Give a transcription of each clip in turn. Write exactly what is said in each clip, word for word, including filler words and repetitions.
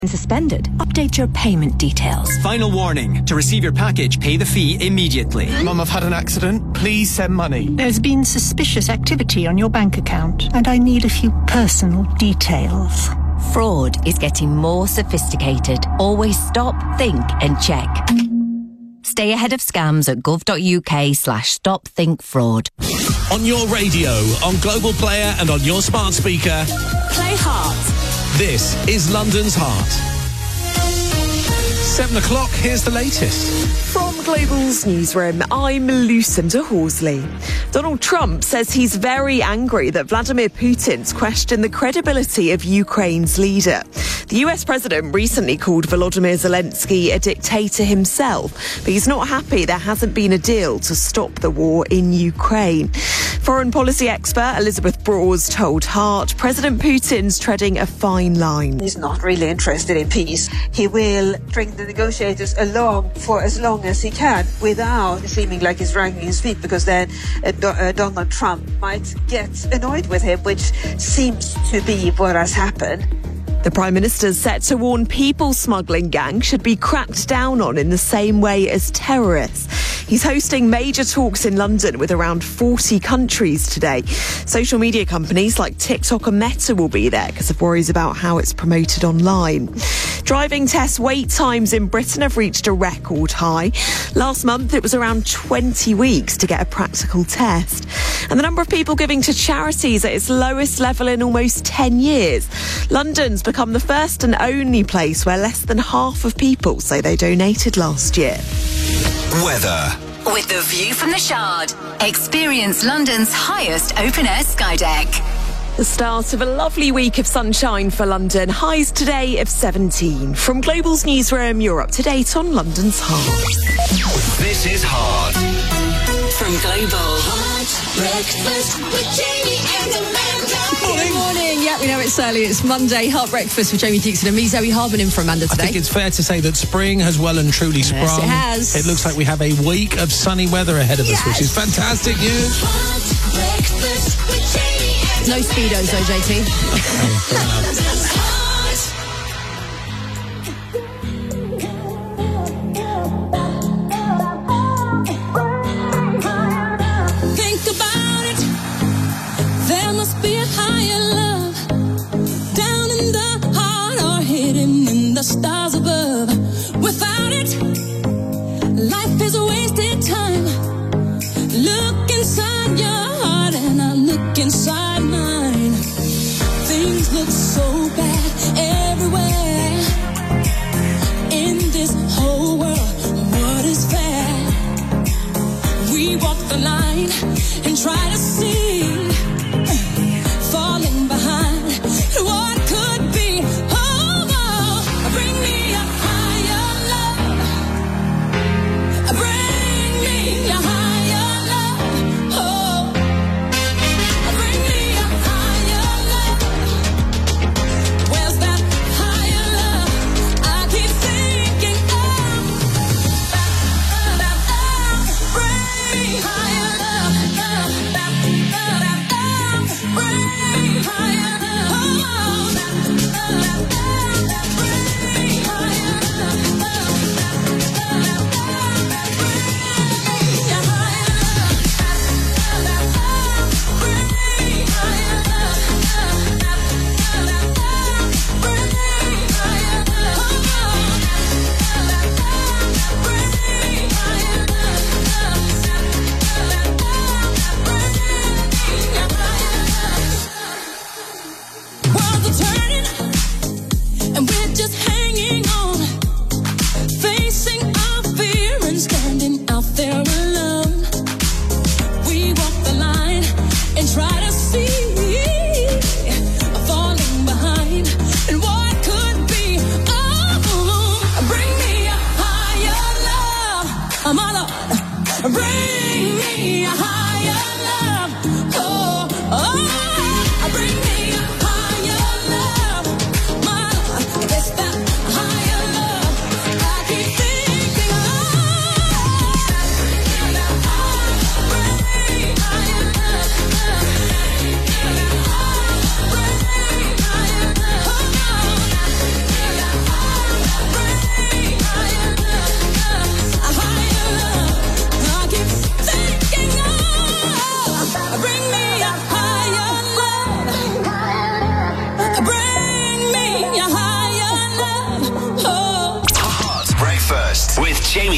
Suspended. Update your payment details. Final warning. To receive your package, pay the fee immediately. Mum, I've had an accident. Please send money. There's been suspicious activity on your bank account, and I need a few personal details. Fraud is getting more sophisticated. Always stop, think and check. Stay ahead of scams at gov.uk slash stop think fraud. On your radio, on Global Player and on your smart speaker. Play Heart. This is London's Heart. Seven o'clock, here's the latest. From Global's newsroom, I'm Lucinda Horsley. Donald Trump says he's very angry that Vladimir Putin's questioned the credibility of Ukraine's leader. The U S president recently called Volodymyr Zelensky a dictator himself, but he's not happy there hasn't been a deal to stop the war in Ukraine. Foreign policy expert Elizabeth Broers told Heart President Putin's treading a fine line. He's not really interested in peace. He will bring the negotiators along for as long as he can without seeming like he's dragging his feet, because then uh, Do- uh, Donald Trump might get annoyed with him, which seems to be what has happened. The Prime Minister's set to warn people smuggling gangs should be cracked down on in the same way as terrorists. He's hosting major talks in London with around forty countries today. Social media companies like TikTok and Meta will be there because of worries about how it's promoted online. Driving test wait times in Britain have reached a record high. Last month it was around twenty weeks to get a practical test. And the number of people giving to charities at its lowest level in almost ten years. London's become the first and only place where less than half of people say they donated last year. Weather. With the view from the Shard, experience London's highest open-air sky deck. The start of a lovely week of sunshine for London. Highs today of seventeen. From Global's newsroom, you're up to date on London's Heart. This is Heart. From Global. Hot breakfast with Jamie and Amanda. Good morning. Yeah, we know it's early. It's Monday. Heart breakfast with Jamie Dixon and me, Zoe Harbin, in for Amanda today. I think it's fair to say that spring has well and truly sprung. Yes, it has. It looks like we have a week of sunny weather ahead of us, Yes. which is fantastic news. Hot breakfast with Jamie and No speedos though, J T. Hot. Think about it. There must be a higher love down in the heart or hidden in the stars above. Without it, life is a wasted time. Look inside your heart and I look inside mine. Things look so bad everywhere in this whole world. What is fair? We walk the line and try to see, falling behind what could be. Oh, oh, bring me a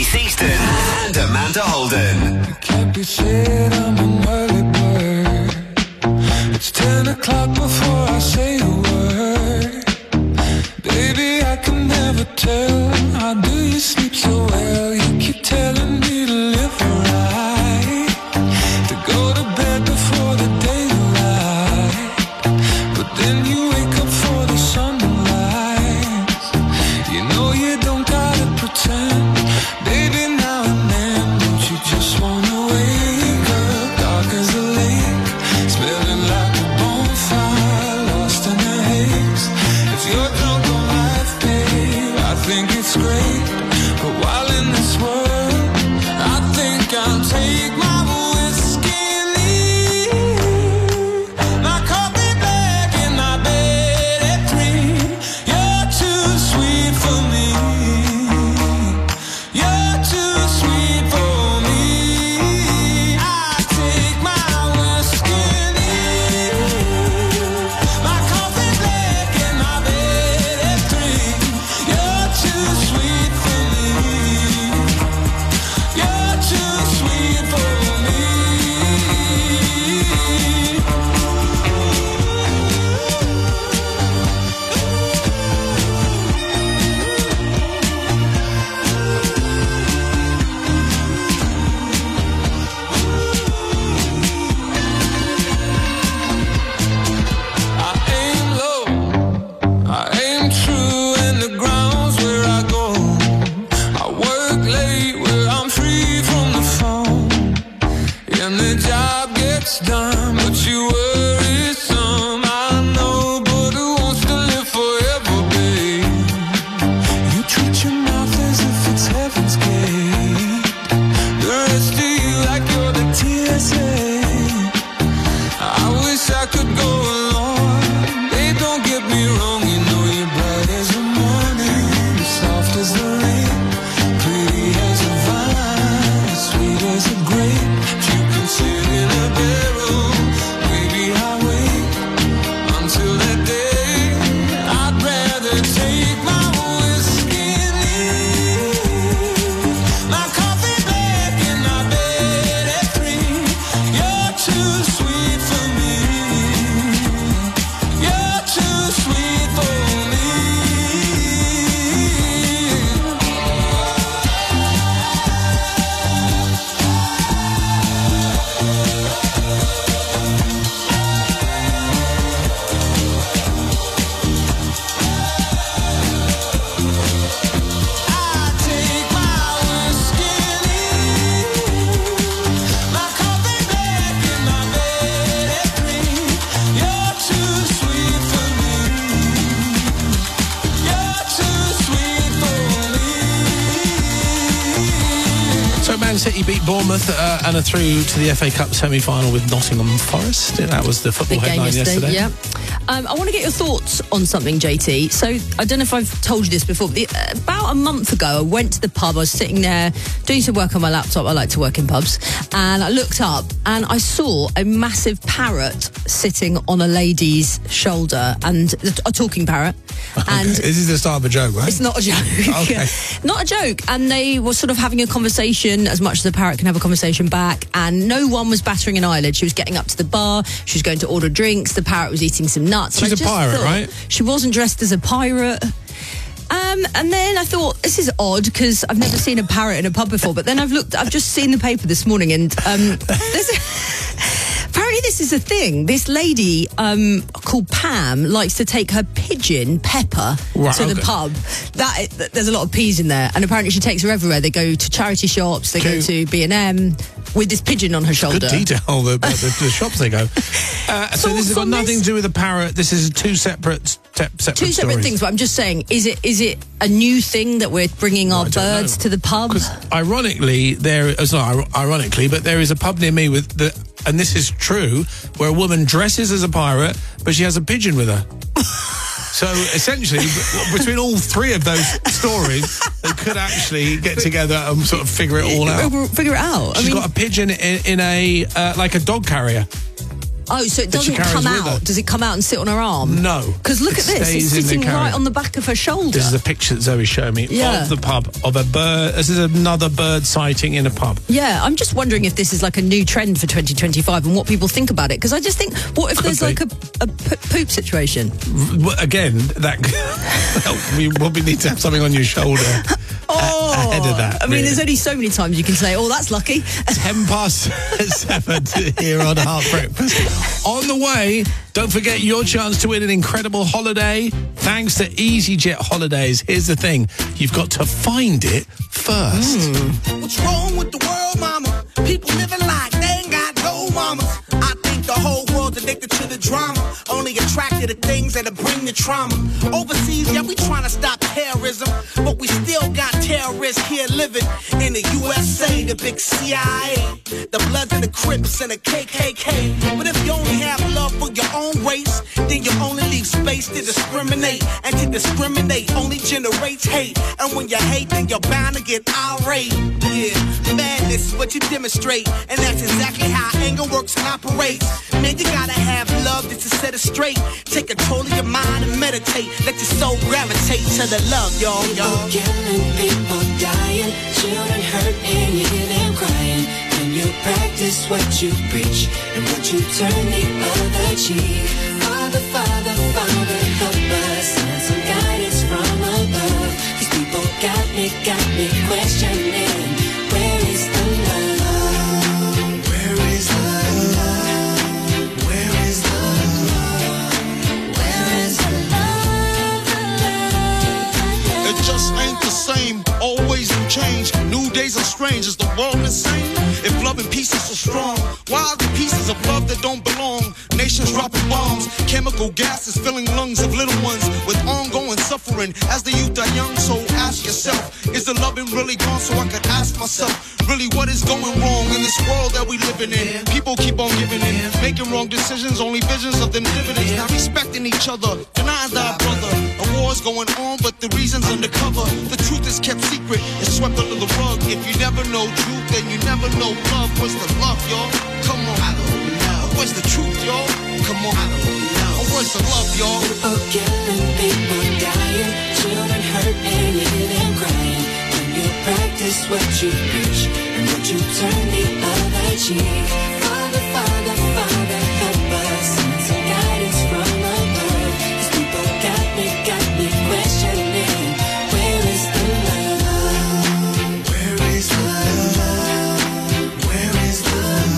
Jamie Theakston and Amanda Holden. You can't be said I'm an early bird. It's ten o'clock before I say a word. Baby, I can never tell. How do you sleep so well? You keep telling me to live right, to go to bed before the daylight, but then you wake up for the sunrise. You know you don't gotta pretend, baby, now and then. Don't you just wanna wake up dark as a lake, smelling like a bonfire, lost in a haze. If you're drunk on life, babe, I think it's great, but while in this world, I think I'll take my whiskey and leave my coffee black in my bed at three. You're too sweet for me. You're too sweet for me. I take my whiskey and leave my coffee black in my bed at three. You're too sweet for me. You're too sweet for me. I aim low, I aim true, and the ground's where I go. I work late where I'm free from the phone, and the job gets done, but you worry some. I know, but who wants to live forever, babe? You treat your mouth as if it's heaven's gate. The rest of you like you're the T S A. I wish I could go along. Babe, don't get me wrong, you know you're bright as the morning, soft as the rain, pretty as a vine, sweet as a grape. You can sit in a barrel, baby, I'll wait until that day. I'd rather take my whiskey and leave my coffee black in my bed at three. You're too sweet for me. You're too sweet for me. I take my whiskey and leave my coffee black in my bed at three. You're too sweet for me. You're too sweet for me. So Man City beat Bournemouth uh, and are through to the F A Cup semi-final with Nottingham Forest. That was the football Big game headline yesterday, yesterday. yeah. Um, I want to get your thoughts on something, J T. So, I don't know if I've told you this before, but the, uh, about a month ago, I went to the pub. I was sitting there doing some work on my laptop. I like to work in pubs. And I looked up and I saw a massive parrot sitting on a lady's shoulder, and a talking parrot. And Okay. This is the start of a joke, right? it's not a joke. Okay. Not a joke. And they were sort of having a conversation, as much as a parrot can have a conversation back, and no one was battering an eyelid. She was getting up to the bar, she was going to order drinks, the parrot was eating some nuts. She's And I a just pirate, thought- right? She wasn't dressed as a pirate. Um, and then I thought, this is odd, because I've never seen a parrot in a pub before. But then I've looked, I've just seen the paper this morning, and um, there's apparently this is a thing. This lady um, called Pam likes to take her pigeon, Pepper, Right, to the okay. pub. That There's a lot of peas in there. And apparently she takes her everywhere. They go to charity shops, they go to B and M with this pigeon on her shoulder. Good detail about the, the shops they go. Uh, so this has got on nothing this? to do with the parrot. This is two separate, te- separate Two separate stories. things, but I'm just saying, is it is it a new thing that we're bringing our I don't birds know. to the pub? Because ironically, there it's not ir- ironically, but there is a pub near me with the, and this is true, where a woman dresses as a pirate, but she has a pigeon with her. So essentially, b- between all three of those stories, they could actually get together and sort of figure it all out. Figure it out. I She's mean, got a pigeon in, in a uh, like a dog carrier. Oh, so it that she doesn't carries come with her. out? Does it come out and sit on her arm? No. Because look It at this. stays It's in the sitting carriage. right on the back of her shoulder. This is a picture that Zoe showed me Yeah. of the pub, of a bird. This is another bird sighting in a pub. Yeah, I'm just wondering if this is like a new trend for twenty twenty-five and what people think about it. Because I just think, what if Could there's be. like a, a p- poop situation? Well, again, that well, we probably need to have something on your shoulder Oh, a- ahead of that. I mean, really. there's only so many times you can say, "Oh, that's lucky." Ten past seven here on Heart Breakfast. On the way, don't forget your chance to win an incredible holiday thanks to EasyJet Holidays. Here's the thing, you've got to find it first. Mm. What's wrong with the world, mama? People living like they ain't got no mama. I think the whole world's addicted to the drama, only attracted to things that'll bring the trauma. Overseas, yeah, we trying to stop terrorism, but we still got terrorists here living in the U S A, the big C I A, the Bloods and the Crips and the K K K. But if you only have love for your own race, then you only leave space to discriminate, and to discriminate only generates hate. And when you hate, then you're bound to get irate. Yeah, madness is what you demonstrate, and that's exactly how anger works and operates. Man, you gotta have love just to set it straight. Take control of your mind and meditate. Let your soul gravitate to the love, y'all, y'all. People killing, people dying, children hurt and you hear them crying. When you practice what you preach and what you turn the other cheek. Father, Father, Father, help us. Send some guidance from above. These people got me, got me questioning. Where is the love? Where is the love? Where is the love? Where is the love? The love, the love? It just ain't the same, always new change. New days are strange, is the world insane? If love and peace is so strong, why are the pieces of love that don't belong? Nations dropping bombs, chemical gases filling lungs of little ones with ongoing suffering as the youth are young. So ask yourself, is the loving really gone? So I could ask myself, really what is going wrong in this world that we living in? People keep on giving in, making wrong decisions, only visions of them dividends. Not respecting each other, denying thy brother. A war's going on, but the reason's undercover. The truth is kept secret, it's swept under the rug. If you never know truth, then you never know love. What's the love, y'all? Come on, I don't know. What's the truth, y'all? Come on, I don't know. What's the love, y'all? People killing, people dying, children hurt and you hear them crying. When you practice what you preach and what you turn the other cheek. Father, Father, Father, help us. Send some guidance from above. These people got me, got me questioning. Where is the love? Where is the love? Where is the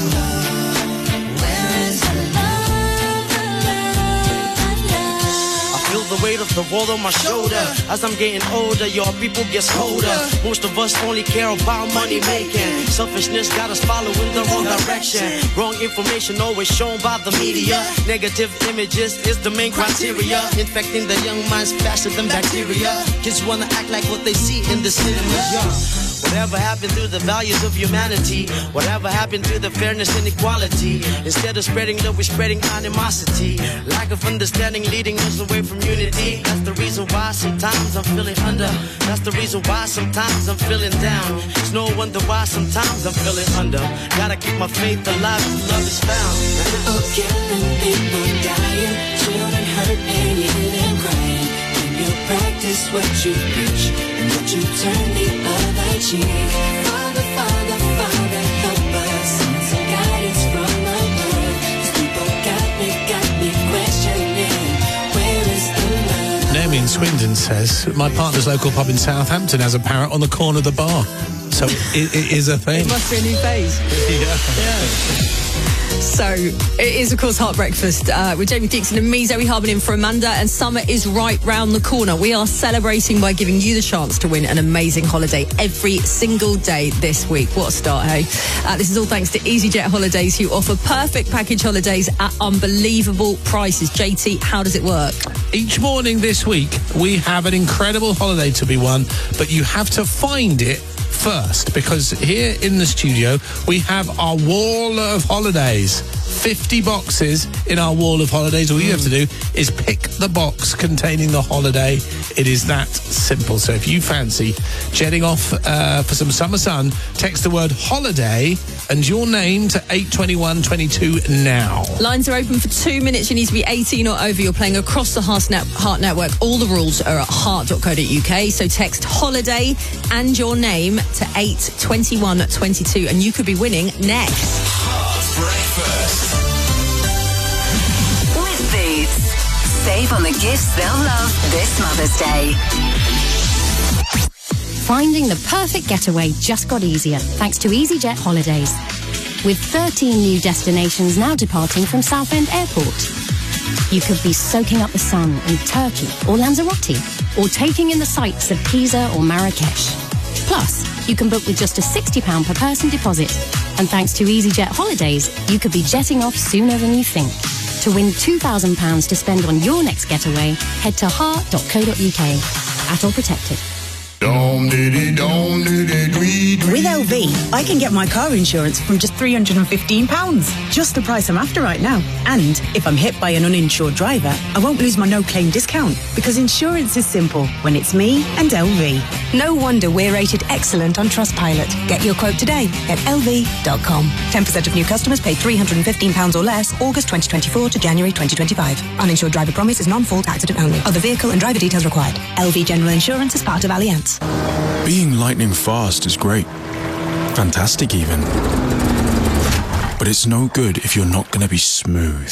love? Where is the love? The love, the love. I feel the weight of the world on my shoulder. As I'm getting older, your people get colder. Most of us only care about money making. Selfishness got us following the wrong direction. Wrong information always shown by the media. Negative images is the main criteria. Infecting the young minds faster than bacteria. Kids wanna act like what they see in the cinemas. Whatever happened to the values of humanity? Whatever happened to the fairness and equality? Instead of spreading love, we're spreading animosity. Lack of understanding leading us away from unity. That's the reason why sometimes I'm feeling under. That's the reason why sometimes I'm feeling down. It's no wonder why sometimes I'm feeling under. Gotta keep my faith alive till love is found. People killing, people dying, children hurt and you hear them crying. When you practice what you preach and what you turn the other cheek. Father, Father, Father, help us. Send some guidance from above. These people got me, got me questioning. Where is the love? Naomi in Swindon says, my partner's local pub in Southampton has a parrot on the corner of the bar. So it, it is a thing. It must be a new phase. Yeah. Yeah. So, it is, of course, Heart Breakfast uh, with Jamie Dixon and me, Zoe Harbin in for Amanda, and summer is right round the corner. We are celebrating by giving you the chance to win an amazing holiday every single day this week. What a start, hey? Uh, this is all thanks to EasyJet Holidays, who offer perfect package holidays at unbelievable prices. J T, how does it work? Each morning this week, we have an incredible holiday to be won, but you have to find it first, because here in the studio we have our wall of holidays. fifty boxes in our wall of holidays. All you have to do is pick the box containing the holiday. It is that simple. So if you fancy jetting off uh, for some summer sun, text the word holiday and your name to eight twenty-one twenty-two now. Lines are open for two minutes. You need to be eighteen or over. You're playing across the Heart, Net- Heart Network. All the rules are at heart dot co dot uk. So text holiday and your name to eight twenty-one twenty-two and you could be winning next. Heart Breakfast. With Boots. Save on the gifts they'll love this Mother's Day. Finding the perfect getaway just got easier thanks to EasyJet Holidays. With thirteen new destinations now departing from Southend Airport. You could be soaking up the sun in Turkey or Lanzarote, or taking in the sights of Pisa or Marrakesh. Plus, you can book with just a sixty pounds per person deposit. And thanks to EasyJet Holidays, you could be jetting off sooner than you think. To win two thousand pounds to spend on your next getaway, head to heart dot co dot uk. Adult protected. With L V, I can get my car insurance from just three hundred fifteen pounds. Just the price I'm after right now. And if I'm hit by an uninsured driver, I won't lose my no-claim discount. Because insurance is simple when it's me and L V. No wonder we're rated excellent on Trustpilot. Get your quote today at L V dot com. ten percent of new customers pay three hundred fifteen pounds or less August twenty twenty-four to January twenty twenty-five. Uninsured driver promise is non-fault accident only. Other vehicle and driver details required. L V General Insurance is part of Allianz. Being lightning fast is great. Fantastic even. But it's no good if you're not going to be smooth.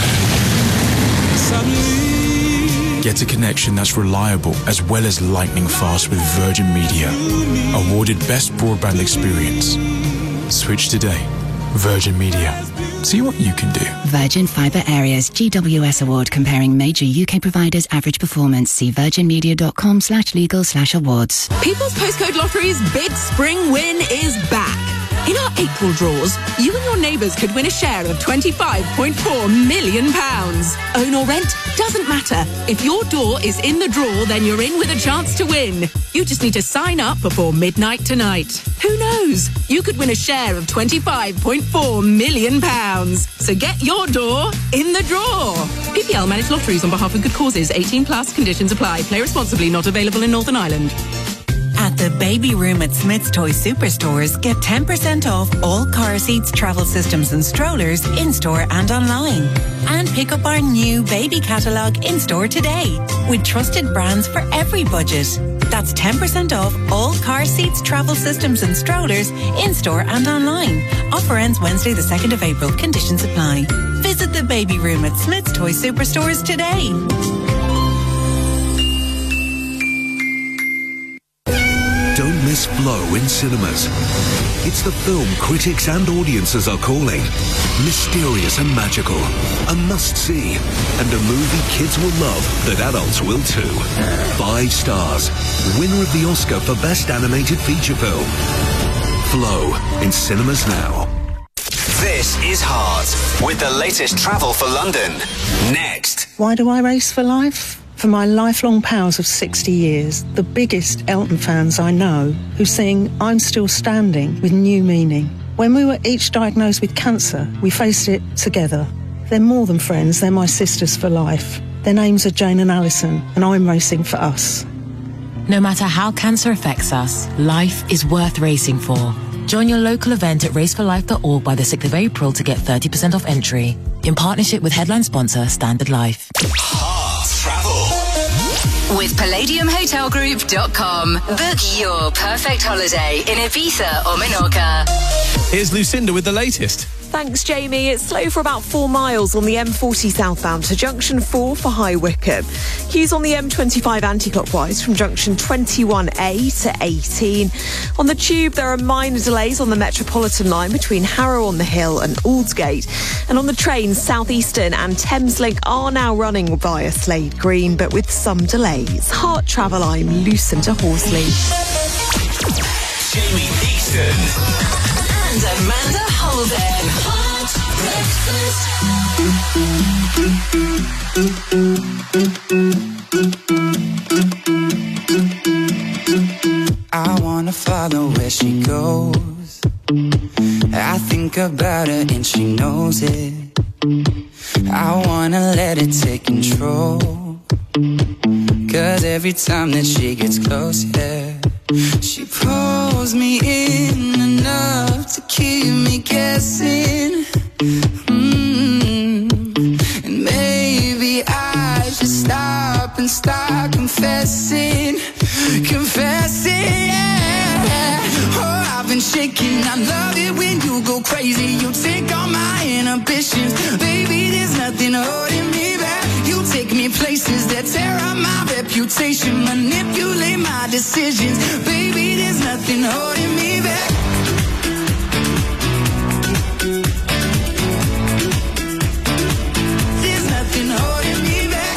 Get a connection that's reliable as well as lightning fast with Virgin Media. Awarded Best Broadband Experience. Switch today. Virgin Media. See what you can do. Virgin Fibre Areas G W S Award comparing major U K providers' average performance. See virginmedia.com slash legal slash awards. People's Postcode Lottery's big spring win is back. In our April draws, you and your neighbours could win a share of twenty-five point four million pounds. Own or rent? Doesn't matter. If your door is in the draw, then you're in with a chance to win. You just need to sign up before midnight tonight. Who knows? You could win a share of twenty-five point four million pounds. So get your door in the draw. P P L managed lotteries on behalf of good causes. eighteen plus. Conditions apply. Play responsibly. Not available in Northern Ireland. At the Baby Room at Smith's Toy Superstores, get ten percent off all car seats, travel systems and strollers in-store and online. And pick up our new baby catalogue in-store today with trusted brands for every budget. That's ten percent off all car seats, travel systems and strollers in-store and online. Offer ends Wednesday the second of April. Conditions apply. Visit the Baby Room at Smith's Toy Superstores today. Don't miss Flow in cinemas. It's the film critics and audiences are calling mysterious and magical, a must-see, and a movie kids will love that adults will too. Five stars, winner of the Oscar for Best Animated Feature Film. Flow in cinemas now. This is Heart, with the latest travel for London. Next. Why do I race for life? For my lifelong pals of sixty years, the biggest Elton fans I know, who sing I'm Still Standing with new meaning. When we were each diagnosed with cancer, we faced it together. They're more than friends, they're my sisters for life. Their names are Jane and Alison, and I'm racing for us. No matter how cancer affects us, life is worth racing for. Join your local event at race for life dot org by the sixth of April to get thirty percent off entry. In partnership with headline sponsor Standard Life. With Palladium Hotel Group dot com. Book your perfect holiday in Ibiza or Menorca. Here's Lucinda with the latest. Thanks, Jamie. It's slow for about four miles on the M forty southbound to junction four for High Wycombe. Queues on the M twenty-five anti-clockwise from junction twenty-one A to eighteen. On the tube, there are minor delays on the Metropolitan line between Harrow on the Hill and Aldgate. And on the trains, Southeastern and Thameslink are now running via Slade Green, but with some delays. Heart Travel, I'm Lucinda Horsley. Jamie Easton. And Amanda Holden. I wanna follow where she goes. I think about her and she knows it. I wanna let it take control. Cause every time that she gets close, yeah, she pulls pulls me in enough to keep me guessing. Mm. And maybe I should stop and start confessing, confessing, yeah. Oh, I've been shaking. I love it when you go crazy. You take all my inhibitions. Baby, there's nothing holding me back. You take me places that tear up my reputation, manipulate my decisions. Baby, there's nothing holding me back. There's nothing holding me back.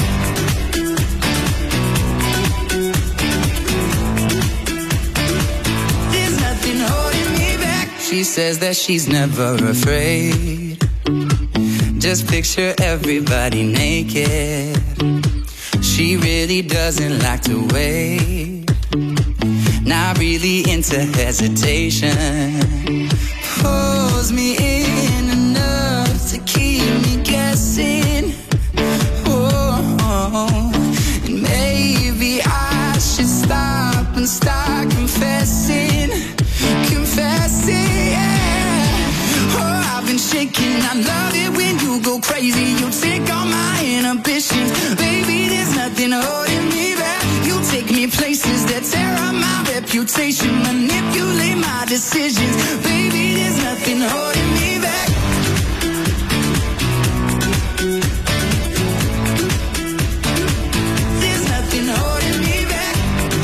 There's nothing holding me back. She says that she's never afraid. Just picture everybody naked. She really doesn't like to wait. Not really into hesitation. Pulls me in enough to keep me guessing. Oh, oh. And maybe I should stop and start confessing, confessing, yeah. Oh, I've been shaking. I love it when you go crazy. You take all my inhibitions. Baby, there's nothing holding me back. You take me places that tear up my reputation, manipulate my decisions. Baby, there's nothing holding me back. There's nothing holding me back.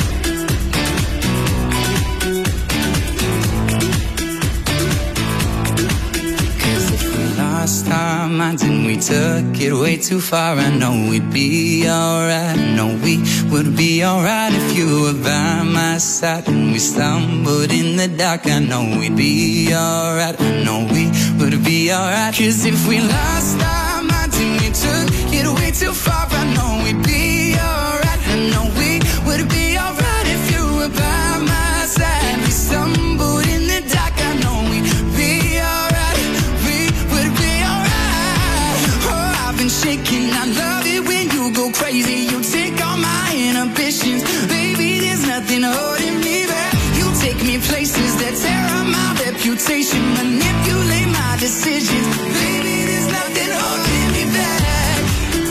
Cause if we lost our minds and we took it way too far, I know we'd be alright. I know we would be alright if you were by my side. And we stumbled in the dark, I know we'd be alright. I know we would be alright. Cause if we lost our minds and we took it way too far, I know we'd be alright. I know we would be alright if you were by my side. We stumbled in the dark, I know we'd be alright. We would be alright. Oh, I've been shaking. I love it when you go crazy. You take all my inhibitions. Baby, there's nothing holding me back. You take me places that tear up my reputation, manipulate my decisions. Baby, there's nothing holding me back.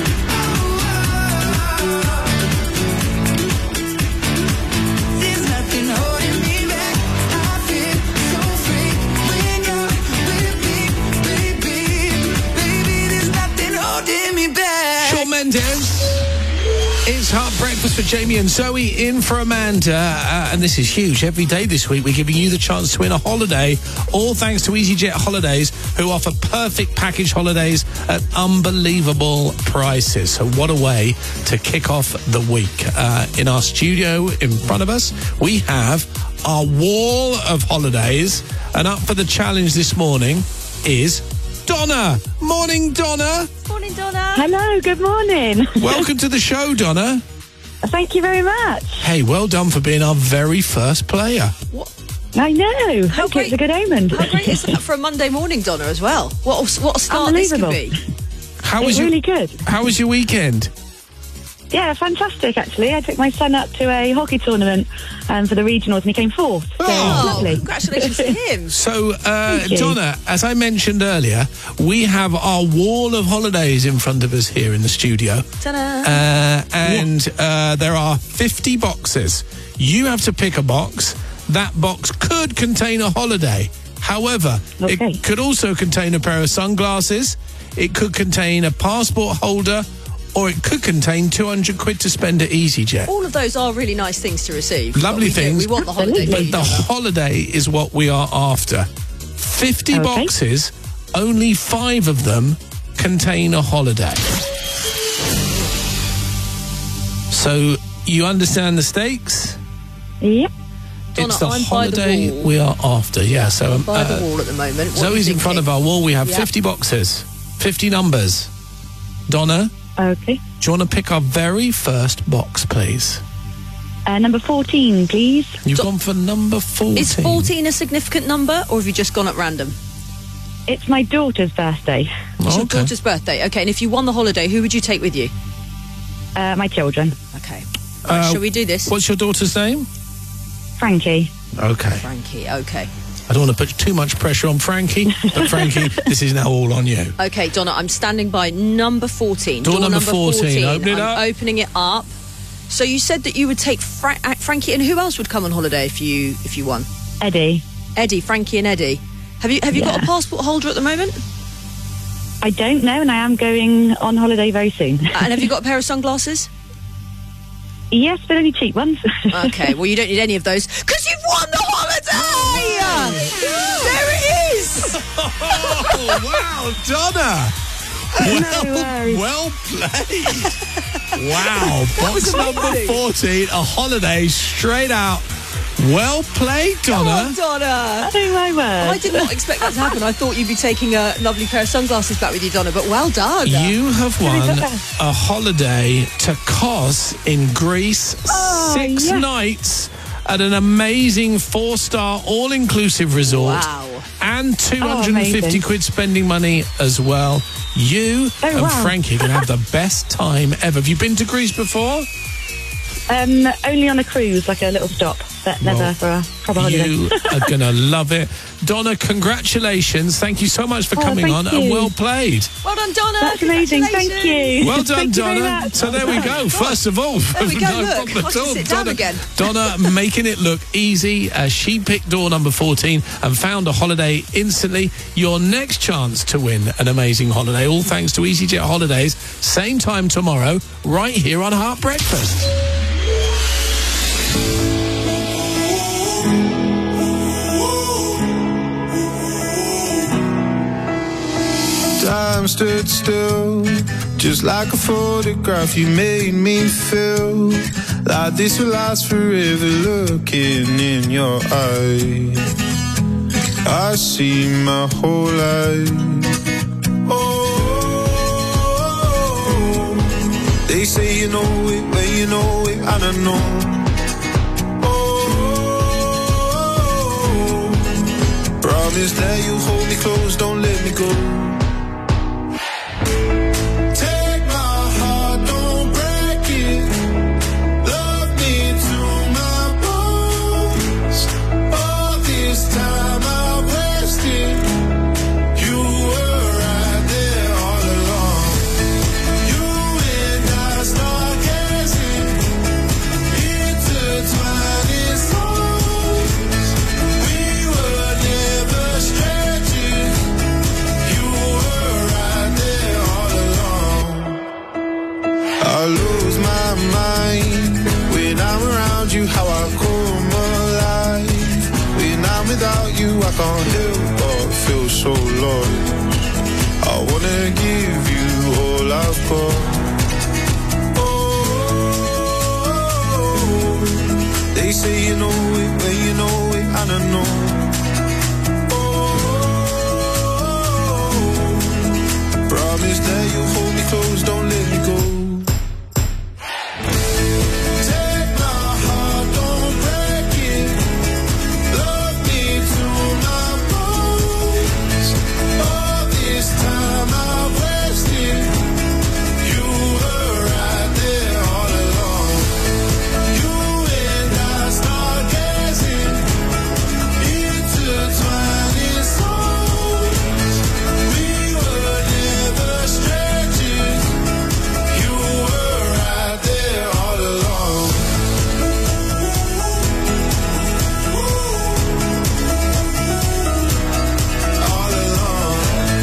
There's nothing holding me back. I feel so free when you're with me, baby. Baby, there's nothing holding me back. Shawn Mendes. It's Heart Breakfast for Jamie and Zoe, in for Amanda, uh, and this is huge. Every day this week we're giving you the chance to win a holiday, all thanks to EasyJet Holidays, who offer perfect package holidays at unbelievable prices. So what a way to kick off the week. Uh, in our studio in front of us, we have our wall of holidays, and up for the challenge this morning is Donna. Morning, Donna. Morning, Donna. Hello, good morning. Welcome to the show, Donna. Thank you very much. Hey, well done for being our very first player. I know. How Okay, great- it's a good omen. How great is that for a Monday morning, Donna, as well? What a, what a start this could be. How It's was your, really good. How was your weekend? Yeah, fantastic, actually. I took my son up to a hockey tournament um, for the regionals and he came fourth. So Oh, lovely. Congratulations to him. So, uh, Thank you. Donna, as I mentioned earlier, we have our wall of holidays in front of us here in the studio. Ta-da. Uh, and uh, there are fifty boxes. You have to pick a box. That box could contain a holiday. However, it could also contain a pair of sunglasses. It could contain a passport holder, or it could contain two hundred quid to spend at EasyJet. All of those are really nice things to receive. Lovely But we do- things. We want the holiday. But the holiday is what we are after. fifty Okay. boxes, only five of them contain a holiday. So you understand the stakes? Yep. Donna, It's the I'm by the holiday wall. we are after. Yeah, so um, By the uh, wall at the moment. What are Zoe's you in front thinking? of our wall. We have Yeah. fifty boxes, fifty numbers. Donna? Okay. Do you want to pick our very first box, please? Uh, number fourteen, please. You've gone for number fourteen. Is fourteen a significant number, or have you just gone at random? It's my daughter's birthday. It's your daughter's birthday. Okay, and if you won the holiday, who would you take with you? Uh, my children. Okay. Uh, shall we do this? What's your daughter's name? Frankie. Okay. Frankie, okay. I don't want to put too much pressure on Frankie, but Frankie, this is now all on you. Okay, Donna, I'm standing by number fourteen. Door, Door number, number fourteen. fourteen. Open it I'm up. opening it up. So you said that you would take Fra- uh, Frankie, and who else would come on holiday if you if you won? Eddie. Eddie, Frankie and Eddie. Have you have you Yeah. got a passport holder at the moment? I don't know, and I am going on holiday very soon. Uh, and have you got a pair of sunglasses? Yes, but only cheap ones. Okay, well, you don't need any of those because you've won the holiday! There it is! Oh, wow, Donna! No Well, well played. Wow, That was box number amazing. fourteen, a holiday straight out. Well played, Donna. Come on, Donna. Oh, my word. I did not expect that to happen. I thought you'd be taking a lovely pair of sunglasses back with you, Donna, but well done. You have won a holiday to Kos in Greece, Oh, six yes. nights at an amazing four-star all-inclusive resort. Wow. And two hundred fifty Oh, amazing. quid spending money as well. You Oh, and wow. Frankie are going to have the best time ever. Have you been to Greece before? Um, only on a cruise, like a little stop, but never Well, for a proper holiday. You are going to love it. Donna, congratulations. Thank you so much for Oh, coming thank on and you. well played. Well done, Donna. That's amazing. Thank you. Well done, Thank you very Donna. much. So there we go. First of all, There we go, no look. problem I at can all. sit down Donna, again. Donna making it look easy as she picked door number fourteen and found a holiday instantly. Your next chance to win an amazing holiday, all thanks to EasyJet Holidays. Same time tomorrow, right here on Heart Breakfast. Time stood still, just like a photograph. You made me feel like this will last forever. Looking in your eyes, I see my whole life. Oh, they say you know it, well you know it, and I know. Oh, promise that you hold me close, don't let me go. Take my heart, don't break it. Love me to my bones. All this time I wasted. You were right there all along. You and I stargazing, intertwining souls. We were never strangers. You were right there all along. I lose my mind when I'm around you, how I come alive. When I'm without you, I can't help but feel so lost. I wanna give you all I've got. Oh, they say you know it, well you know it, and I know. Oh, promise that you'll hold me close, don't let me go. Take my heart, don't break it. Love me to my bones. All this time I wasted. You were right there all along. You and I stargazing, intertwining souls. We were never strangers. You were right there all along. All along.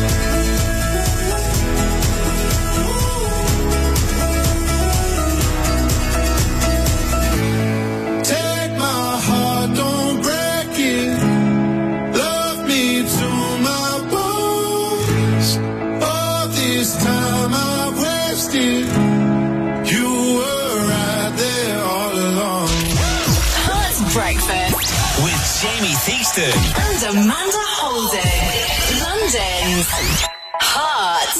Take my heart, don't break it. Love me to my bones. All this time I wasted. You were right there all along. Heart Breakfast With Jamie Theakston. and Amanda Holden. London's Heart.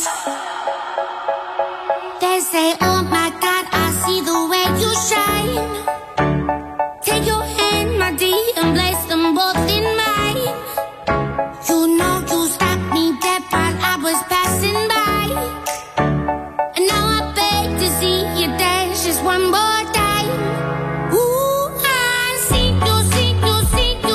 They say, oh my God, I see the way you shine. Take your hand, my dear, and place them both in mine. You know you stopped me dead while I was passing by. And now I beg to see you dance just one more time. Ooh, I see you, see you, see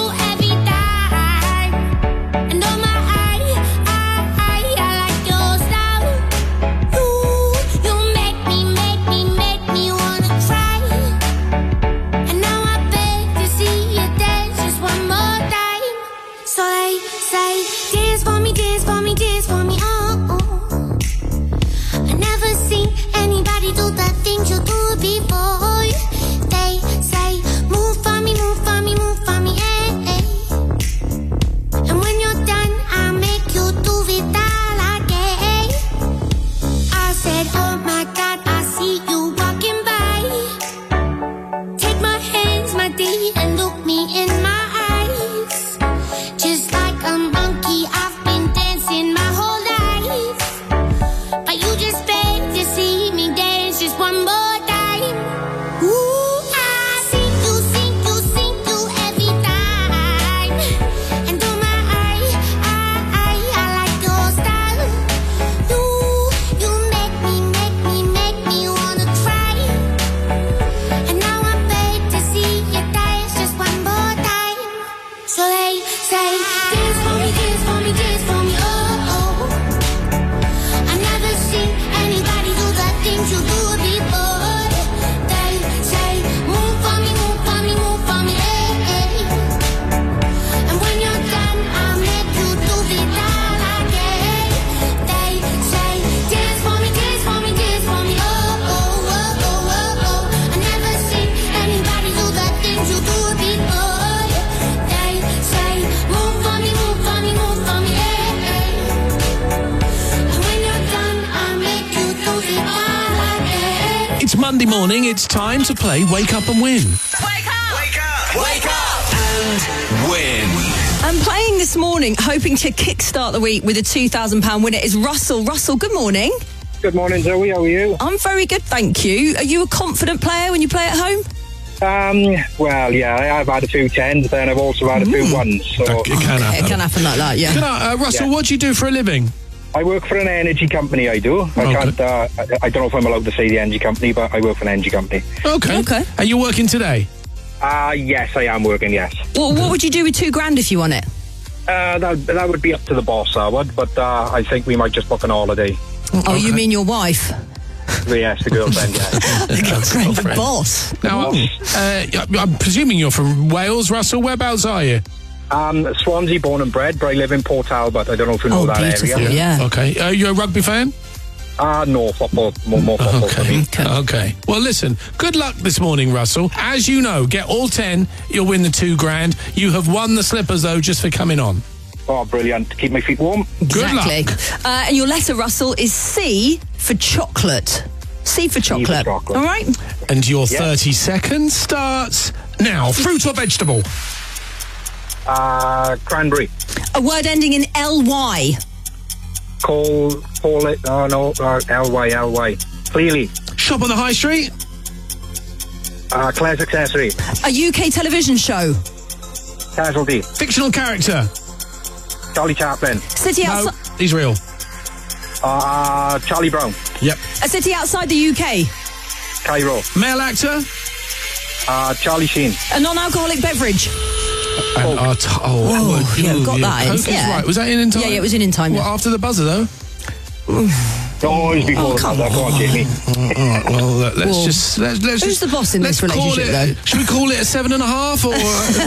look me in my eyes. Just like a monkey, I've been dancing my whole life. But you just beg to see me dance just one more time. Ooh, I see you, see you, see you every time. And oh my, I, I, I like your style. You, you make me, make me, make me wanna try. And now I beg to see you dance just one more time. So they say, dance for me, dance for me, dance for me, oh, oh. I never seen anybody do the things you do before. They say, move for me, move for me, move for me, eh, eh. And when you're done, I'll make you do the all again. They say, dance for me, dance for me, dance for me, oh, oh, oh, oh, oh, oh. I never seen anybody do the things you do before. They say, move for me, move for me, move for me, eh, eh. And when you're done, I'll make you do the all again. It's Monday morning. It's time to play Wake Up and Win. Wake up and win. I'm playing this morning, hoping to kickstart the week with a two thousand pounds winner is Russell. Russell, good morning. Good morning, Zoe. How are you? I'm very good, thank you. Are you a confident player when you play at home? Um, well, yeah, I've had a few tens, then I've also had a few ones. So It can happen. It can happen like that, yeah. Can I, uh, Russell, Yeah. what do you do for a living? I work for an energy company. I do. I Oh, can't. Uh, I, I don't know if I'm allowed to say the energy company, but I work for an energy company. Okay. Okay. Are you working today? Uh yes, I am working. Yes. Well, what would you do with two grand if you won it? Uh, that that would be up to the boss, I would. But uh, I think we might just book an holiday. Oh, you mean your wife? Yes, the girlfriend. Yeah. The girlfriend, the boss. Now, um, uh, I'm presuming you're from Wales, Russell. Whereabouts are you? Um, Swansea, born and bred, but I live in Port Talbot. I don't know if you know Oh, that beautiful, area. yeah. Okay. Are you a rugby fan? Uh, no, football. More, more football for me. Okay. Well, listen, good luck this morning, Russell. As you know, get all ten, you'll win the two grand. You have won the slippers, though, just for coming on. Oh, brilliant. Keep my feet warm. Good Exactly. luck. Uh, and your letter, Russell, is C for chocolate. C for chocolate. chocolate. All right? And your thirty seconds starts now. Fruit or vegetable? Uh, cranberry. A word ending in L Y. Call, call it. Oh, no. Uh, L Y, L Y. Clearly. Shop on the high street? Uh, Claire's Accessory. A U K television show. Casualty. Fictional character? Charlie Chaplin. City No, outside. he's real. Uh, Charlie Brown. Yep. A city outside the U K. Cairo. Male actor? Uh, Charlie Sheen. A non-alcoholic beverage. And our t- oh, Whoa, oh, yeah, ooh, got that in, Coke is yeah. right. Was that in in time? Yeah, yeah, it was in in time. What, after the buzzer, though? No, it was before Oh, the come buzzer. Go on, Jamie. All right, well, uh, let's Well, just... Let's, let's who's just, the boss in let's this call relationship, it, Should we call it a seven and a half, or...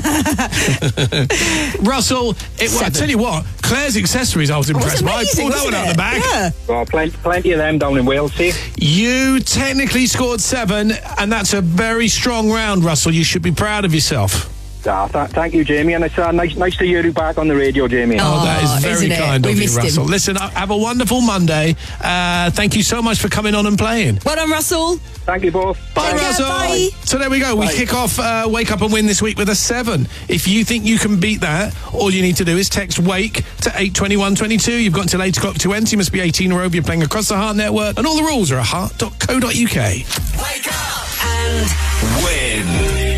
Russell, it, well, I tell you what, Claire's Accessories I was impressed by. I pulled that one out of the bag. Yeah. Well, plenty, plenty of them down in Wales, see? You technically scored seven, and that's a very strong round, Russell. You should be proud of yourself. Ah, th- thank you, Jamie, and it's uh, nice, nice to hear you back on the radio, Jamie. Oh, that is very isn't it? kind We of you, missed him. Russell. Listen, uh, have a wonderful Monday. Uh, thank you so much for coming on and playing. Well done, Russell. Thank you both. Bye, Take care, Russell. bye. So there we go. We Bye. kick off uh, Wake Up and Win this week with a seven. If you think you can beat that, all you need to do is text WAKE to eight twenty-one twenty-two. You've got until eight o'clock to enter. You must be eighteen or over. You're playing across the Heart Network. And all the rules are at heart dot co dot uk. Wake up and win.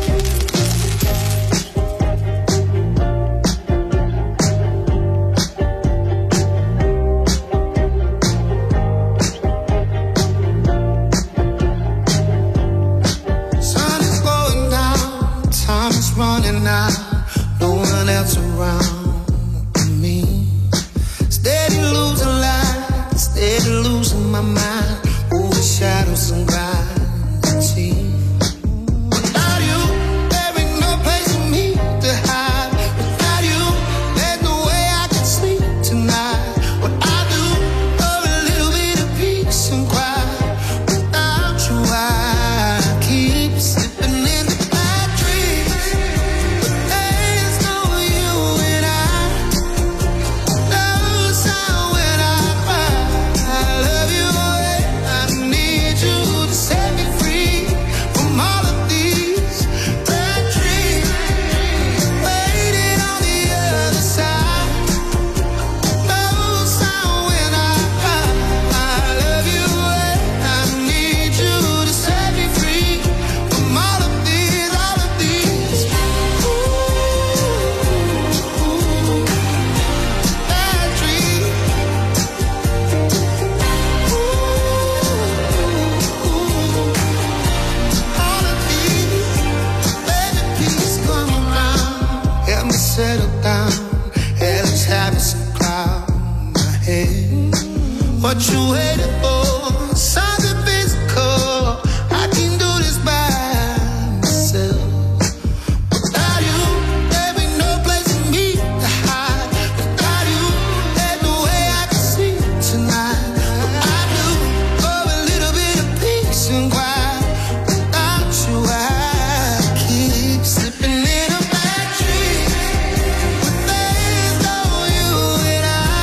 Sun is going down, time is running out, no one else around me. Steady losing light, steady losing my mind, over shadows and gravity. Without you, there ain't no place for me to hide. Without you, there's no way I can sleep tonight. What I do for a little bit of peace and quiet. Without you, I keep slipping into bad dreams. But there's no you and I. Love sound when I cry. I love you, I need you to what you waiting for. Something physical. I can do this by myself. Without you, there ain't no place for me to hide. Without you, there's no way I can sleep tonight. I do for a little bit of peace and quiet. Without you, I keep slipping in a bad dream. But there's no you and I.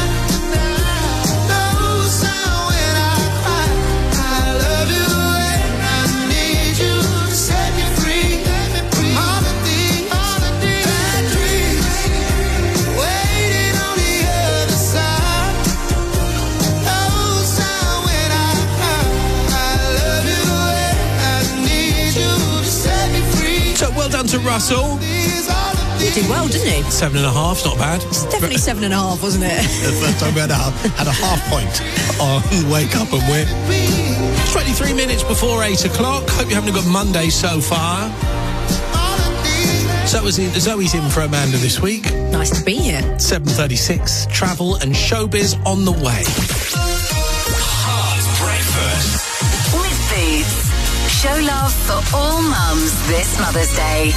No sound when I cry. I love you and I need you to set me free. All of these, all of these bad dreams waiting on the other side. No sound when I cry. I love you and I need you to set me free. So well done to Russell. He did well, didn't he? Seven and a half, not bad. It's definitely seven and a half, wasn't it? The first time we had a, had a half point on Wake Up and Win. twenty-three minutes before eight o'clock. Hope you're having a good Monday so far. So was in, Zoe's in for Amanda this week. Nice to be here. seven thirty-six, travel and showbiz on the way. Hard breakfast. With Boots. Show love for all mums this Mother's Day.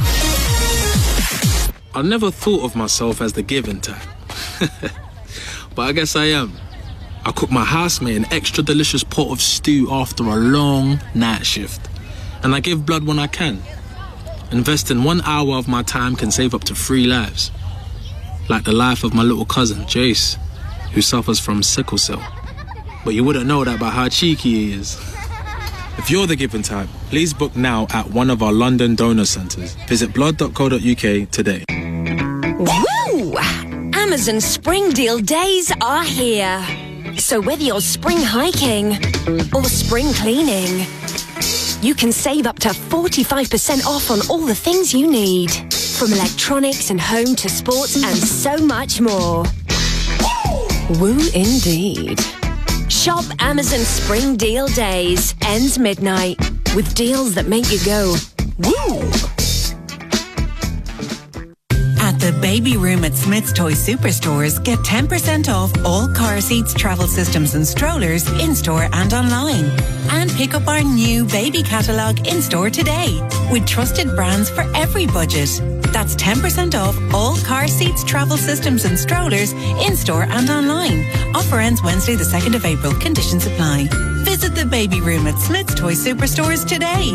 I never thought of myself as the giving type. But I guess I am. I cook my housemate an extra delicious pot of stew after a long night shift. And I give blood when I can. Investing one hour of my time can save up to three lives. Like the life of my little cousin, Jace, who suffers from sickle cell. But you wouldn't know that by how cheeky he is. If you're the giving type, please book now at one of our London donor centres. Visit blood dot co dot U K today. Woo! Amazon Spring Deal days are here. So whether you're spring hiking or spring cleaning, you can save up to forty-five percent off on all the things you need. From electronics and home to sports and so much more. Woo indeed. Shop Amazon Spring Deal Days. Ends midnight. With deals that make you go, woo! At the Baby Room at Smith's Toy Superstores, get ten percent off all car seats, travel systems and strollers in-store and online. And pick up our new baby catalogue in-store today with trusted brands for every budget. That's ten percent off all car seats, travel systems and strollers in-store and online. Offer ends Wednesday the second of April. Conditions apply. Visit the Baby Room at Smith's Toy Superstores today.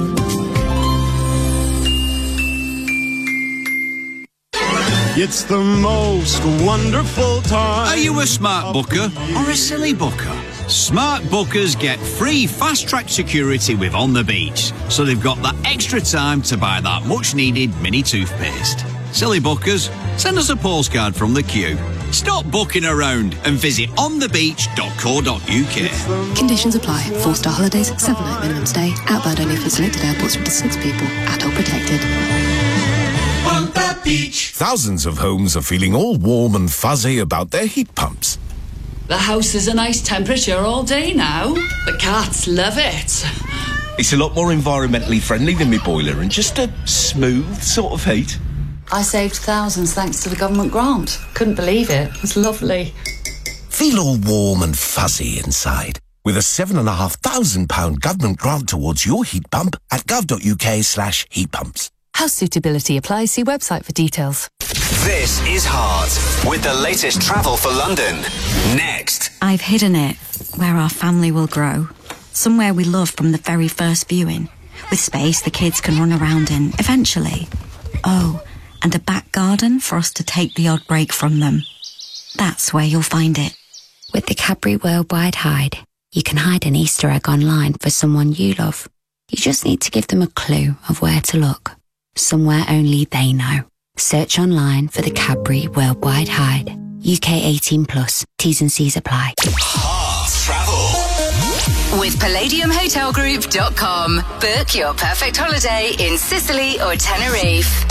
It's the most wonderful time. Are you a smart booker or a silly booker? Smart bookers get free fast-track security with On the Beach, so they've got that extra time to buy that much-needed mini toothpaste. Silly bookers, send us a postcard from the queue. Stop booking around and visit on the beach dot co dot U K. Conditions apply. Four-star holidays, seven-night minimum stay. Outbound only for selected airports with six people. Adult protected. On the beach. Thousands of homes are feeling all warm and fuzzy about their heat pumps. The house is a nice temperature all day now. The cats love it. It's a lot more environmentally friendly than my boiler and just a smooth sort of heat. I saved thousands thanks to the government grant. Couldn't believe it. It was lovely. Feel all warm and fuzzy inside with a seven and a half thousand pound government grant towards your heat pump at gov dot U K slash heat pumps. House suitability applies. See website for details. This is Heart with the latest travel for London. Next. I've hidden it where our family will grow. Somewhere we love from the very first viewing. With space the kids can run around in eventually. Oh, and a back garden for us to take the odd break from them. That's where you'll find it. With the Cadbury Worldwide Hide, you can hide an Easter egg online for someone you love. You just need to give them a clue of where to look. Somewhere only they know. Search online for the Cadbury Worldwide Hide. U K eighteen plus. T's and C's apply. Heart travel. With palladium hotel group dot com. Book your perfect holiday in Sicily or Tenerife.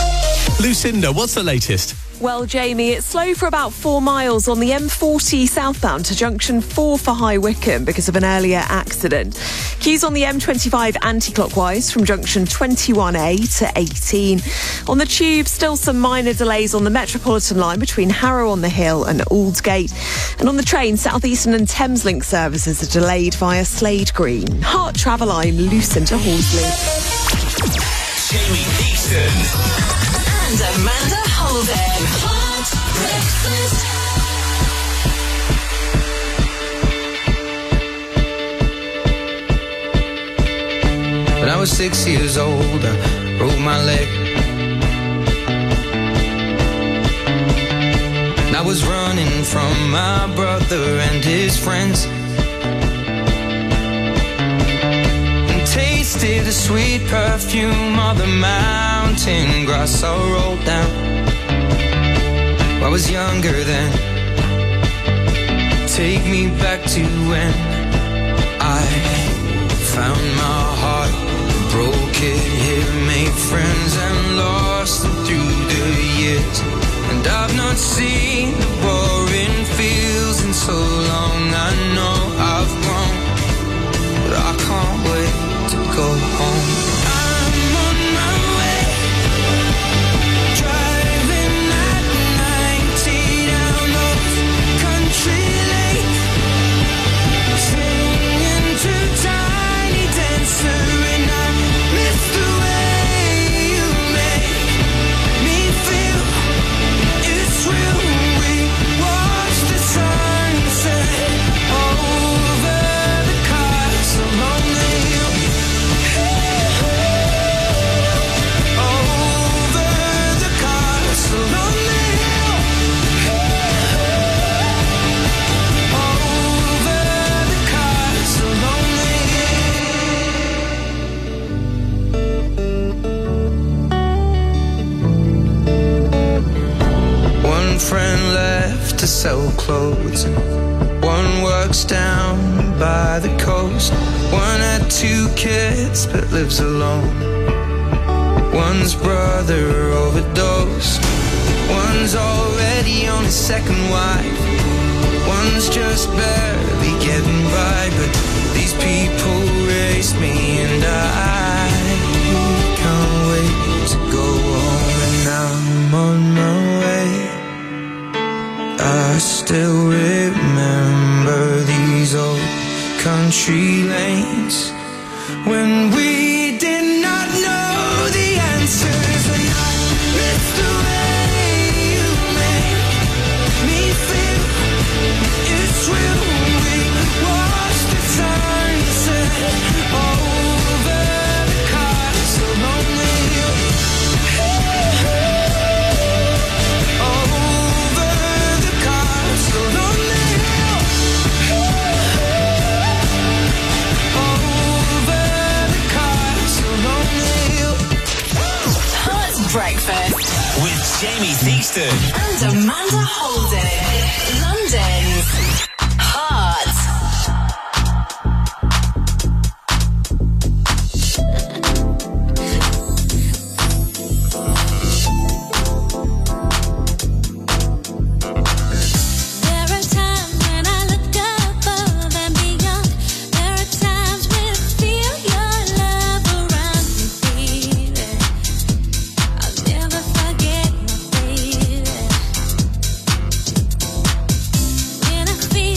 Lucinda, what's the latest? Well, Jamie, it's slow for about four miles on the M forty southbound to junction four for High Wycombe because of an earlier accident. Queues on the M twenty-five anti-clockwise from junction twenty-one A to eighteen. On the tube, still some minor delays on the Metropolitan line between Harrow-on-the-Hill and Aldgate. And on the train, Southeastern and Thameslink services are delayed via Slade Green. Heart Travelline, Lucinda Horsley. Jamie Easton. And Amanda Holden. Hot breakfast. When I was six years old, I broke my leg. And I was running from my brother and his friends. And tasted the sweet perfume of the mountain grass I rolled down. I was younger then. Take me back to when I found my heart, broke it here, made friends and lost them through the years. And I've not seen the boring fields in so long. I know I've grown, but I can't wait to go home. I'm on my way, driving at ninety down those country lanes, singing to Tiny Dancer, and I miss the way you make me feel. It's real. We watch the sunset over the castle on the hill. Over the castle on the hill. Over the castle on the hill. One friend left to sell clothes. One works down by the coast. One had two kids but lives alone. One's brother overdosed. One's already on his second wife. One's just barely getting by. But these people raised me, and I can't wait to go home. And I'm on my way. I still remember these old country lanes when we did not know the answers. And I miss the way you make me feel. It's real. We watch the sunset over the castle on the hill. Over the castle on the hill. Over the castle on the hill. Hot breakfast With Jamie Theakston. and Amanda Holden. London's Hot. There are times when I look above and beyond. There are times when I feel your love around me, baby. I'll never forget my baby. When I feel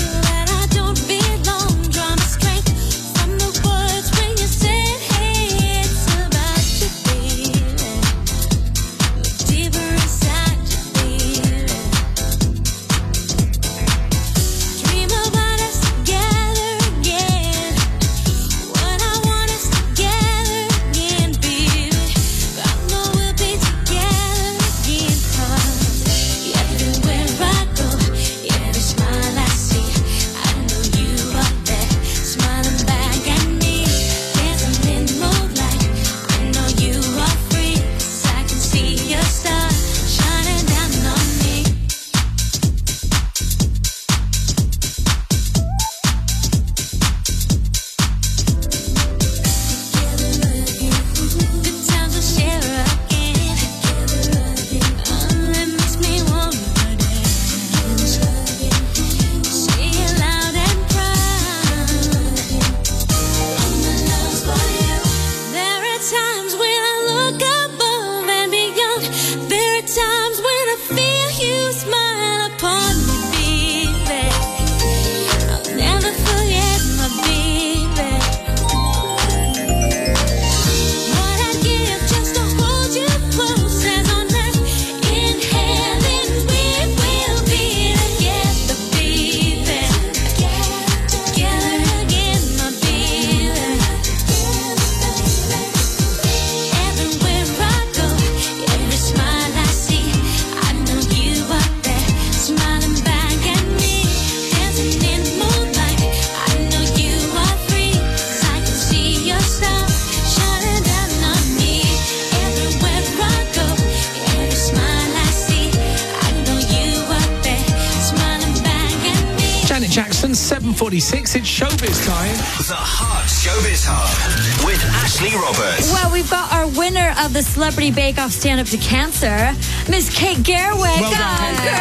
and seven forty-six. It's showbiz time. The Hot Showbiz Hub with Ashley Roberts. Well, we've got our winner of the Celebrity Bake Off Stand Up to Cancer, Miss Kate Garwick. Well done, Kate.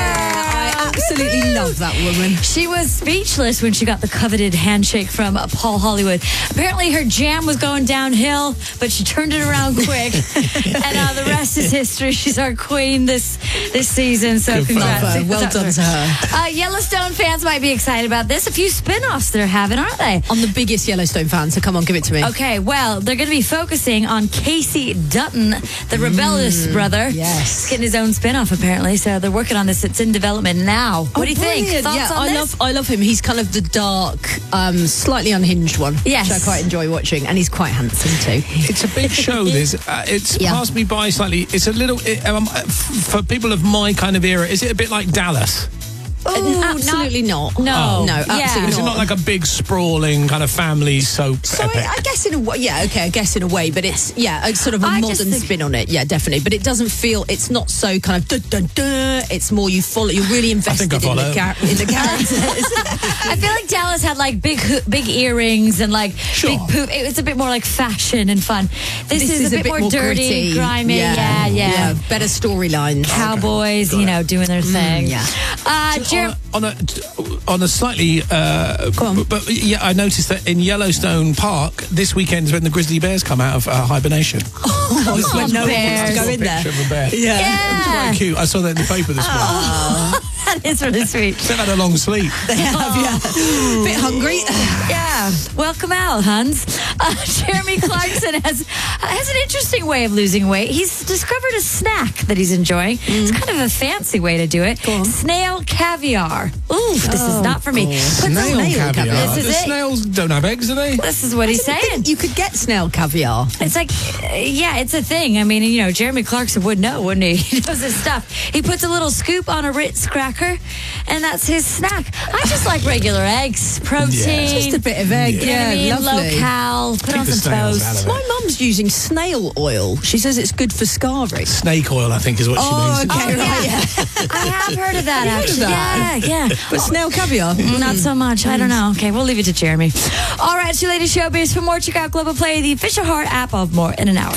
I absolutely love that woman. She was speechless when she got the coveted handshake from uh, Paul Hollywood. Apparently her jam was going downhill, but she turned it around quick. And uh, the rest is history. She's our queen this this season. So Good congrats. for her. Well done to her. Uh, Yellowstone fans might be excited about this. A few spin-offs they're having, aren't they? I'm the biggest Yellowstone fan, so come on, give it to me. Okay, well, they're going to be focusing on Casey Dutton, the rebellious Mm, brother. yes. He's getting his own spin-off, apparently, so they're working on this. It's in development now. What Oh, do you think? brilliant. Thoughts yeah, on I this? love I love him. He's kind of the dark, um, slightly unhinged one. Yes. Which I quite enjoy watching, and he's quite handsome too. It's a big show. This uh, it's Yeah. passed me by slightly. It's a little it, um, f- for people of my kind of era. Is it a bit like Dallas? Oh, absolutely not. No, Oh. no, absolutely Is it not. not like a big sprawling kind of family soap So epic? I, I guess in a way, yeah, okay, I guess in a way, but it's yeah, it's sort of a I just modern think- spin on it, yeah, definitely. But it doesn't feel, it's not so kind of dun dun dun. It's more you follow, you're really invested I in follow. the char- in the characters. I feel like Dallas had like big ho- big earrings and like Sure. big poop. It- It's a bit more like fashion and fun. This, is, a bit, more, dirty, gritty. grimy. Yeah, yeah. better storylines. Cowboys, you know, doing their thing. yeah. Uh, Jer- on, a, on a slightly, uh, but, but yeah, I noticed that in Yellowstone Park this weekend is when the grizzly bears come out of uh, hibernation. Oh, it's when no one wants to go in there. Picture of a bear. Yeah. It was quite cute. I saw that in the paper this morning. Oh, that is really sweet. They've had a long sleep. They have, yeah. Bit hungry. Yeah, welcome out, Hans. Uh, Jeremy Clarkson has has an interesting way of losing weight. He's discovered a snack that he's enjoying. It's kind of a fancy way to do it. Snail caviar. Ooh, this is not for me. Put some- Snail caviar. This is the it. snails don't have eggs, do they? This is what he's saying. You could get snail caviar. It's like, uh, yeah, it's a thing. I mean, you know, Jeremy Clarkson would know, wouldn't he? He knows his stuff. He puts a little scoop on a Ritz cracker, and that's his snack. I just like regular eggs, protein. Yeah. Just a bit of egg, you know what yeah, I mean? lovely. Low cal, put Take on the some snails out toast. of it. My mum's using snail oil. She says it's good for scarring. Snake oil, I think, is what Oh, she means. okay, Oh, right, yeah. yeah. I have heard of that, Have you heard of actually. that? Yeah, yeah. But snail caviar? Not so much. I don't know. Okay, we'll leave it to Jeremy. All right, it's your latest showbiz. For more, check out Global Play, the official Heart app of more in an hour.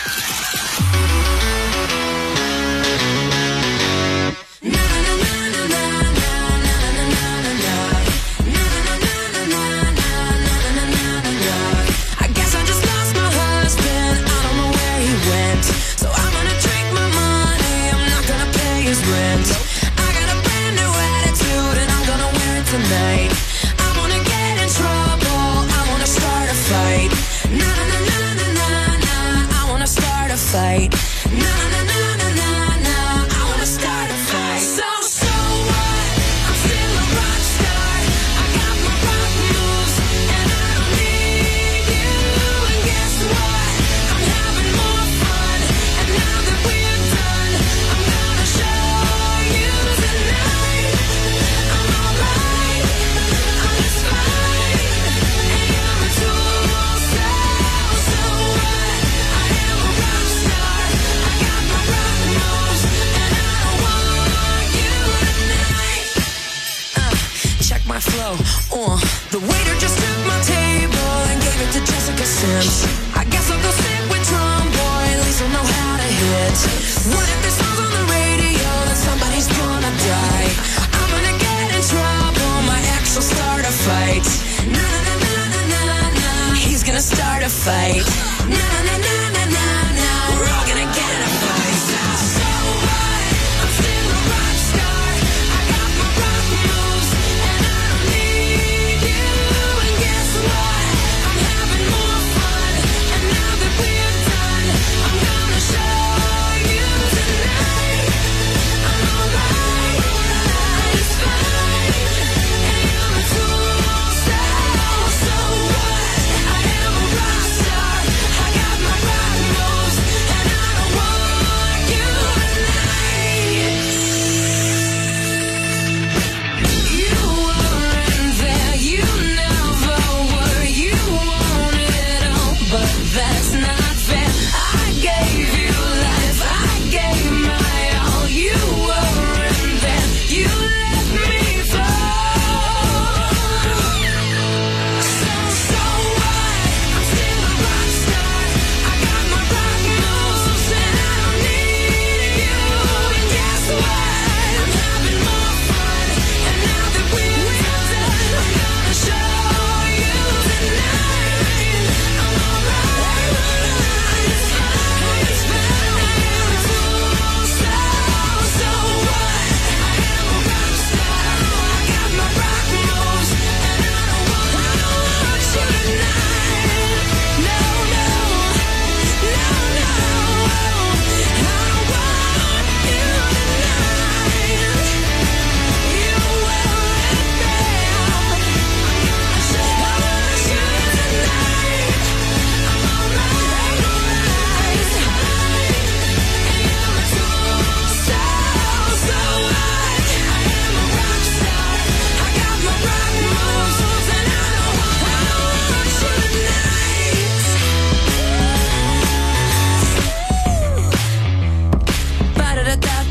I guess I just lost my husband. I don't know where he went. So I'm gonna drink my money. I'm not gonna pay his rent. I got a brand new attitude and I'm gonna wear it tonight. I wanna get in trouble. I wanna start a fight. Na na na na na na na. I wanna start a fight. Na na na na na na. I wanna start a fight. So so what? I'm still a rock star. I got my rock moves and I don't need you. And guess what? I'm having more fun. And now that we're done, I'm gonna show you tonight. I'm alright. I'm just fine. And you're a tool. So so what? I am a rock star. I got my rock moves and I don't want you tonight. Uh, check my flow. Uh, the waiter just took my table and gave it to Jessica Sims. I guess I'll go sit with Tom Boy. At least I'll know how to hit. What if this song's on the radio? Then somebody's gonna die. I'm gonna get in trouble. My ex will start a fight. Na na na na na na. He's gonna start a fight. Na na na na na na. We're all gonna get in a fight. So what? I'm still a rock star. I got my rock moves and I don't need you. And guess what? I'm having more fun. And now that we're done, I'm gonna show you tonight.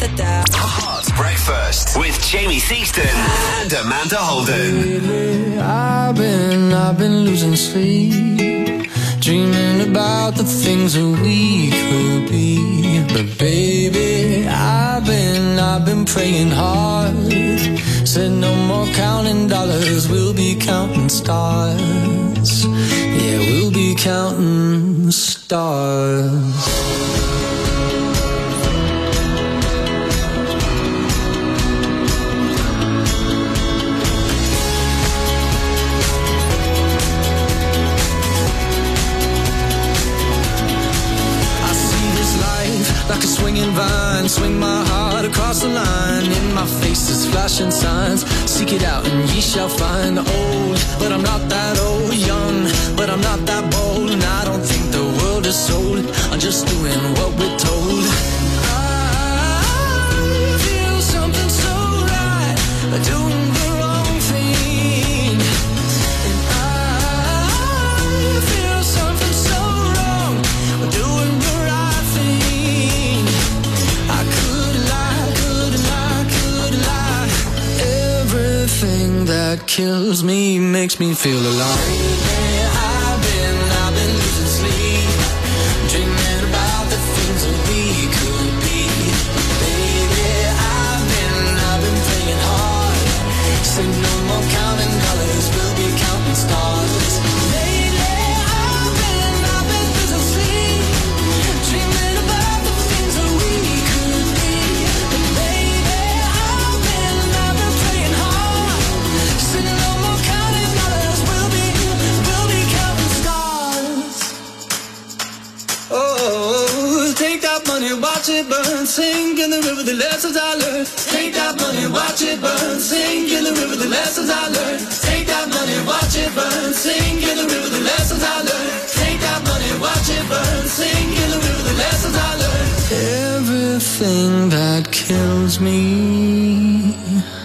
Hot Breakfast with Jamie Theakston and Amanda Holden. I've been, I've been losing sleep, dreaming about the things that we could be. But baby, I've been, I've been praying hard. Said no more counting dollars, we'll be counting stars. Yeah, we'll be counting stars. Like a swinging vine, swing my heart across the line. In my face is flashing signs. Seek it out and ye shall find. Old, but I'm not that old. Young, but I'm not that bold. And I don't think the world is sold. I'm just doing what we're told. I feel something so right, doing the wrong thing. And I feel something so wrong, doing the right thing. Everything that kills me makes me feel alive. I've been, I've been losing sleep, dreaming about the things that we could be. Baby, I've been, I've been playing hard. Say no more counting dollars, we'll be counting stars. Lately, I've been, I've been losing sleep, dreaming about the things that we could be. And baby, I've been, I've been playing hard. Say no more counting dollars, we'll be, we'll be counting stars. Oh, take that money, watch it burn, sink in the river, the lessons I learned. Take that money, watch it burn, sink in the river, the lessons I learned. Take that money, watch it burn, sink in the river, the lessons I learned. Take that money, watch it burn, sink in the river, the lessons I learned. Everything that kills me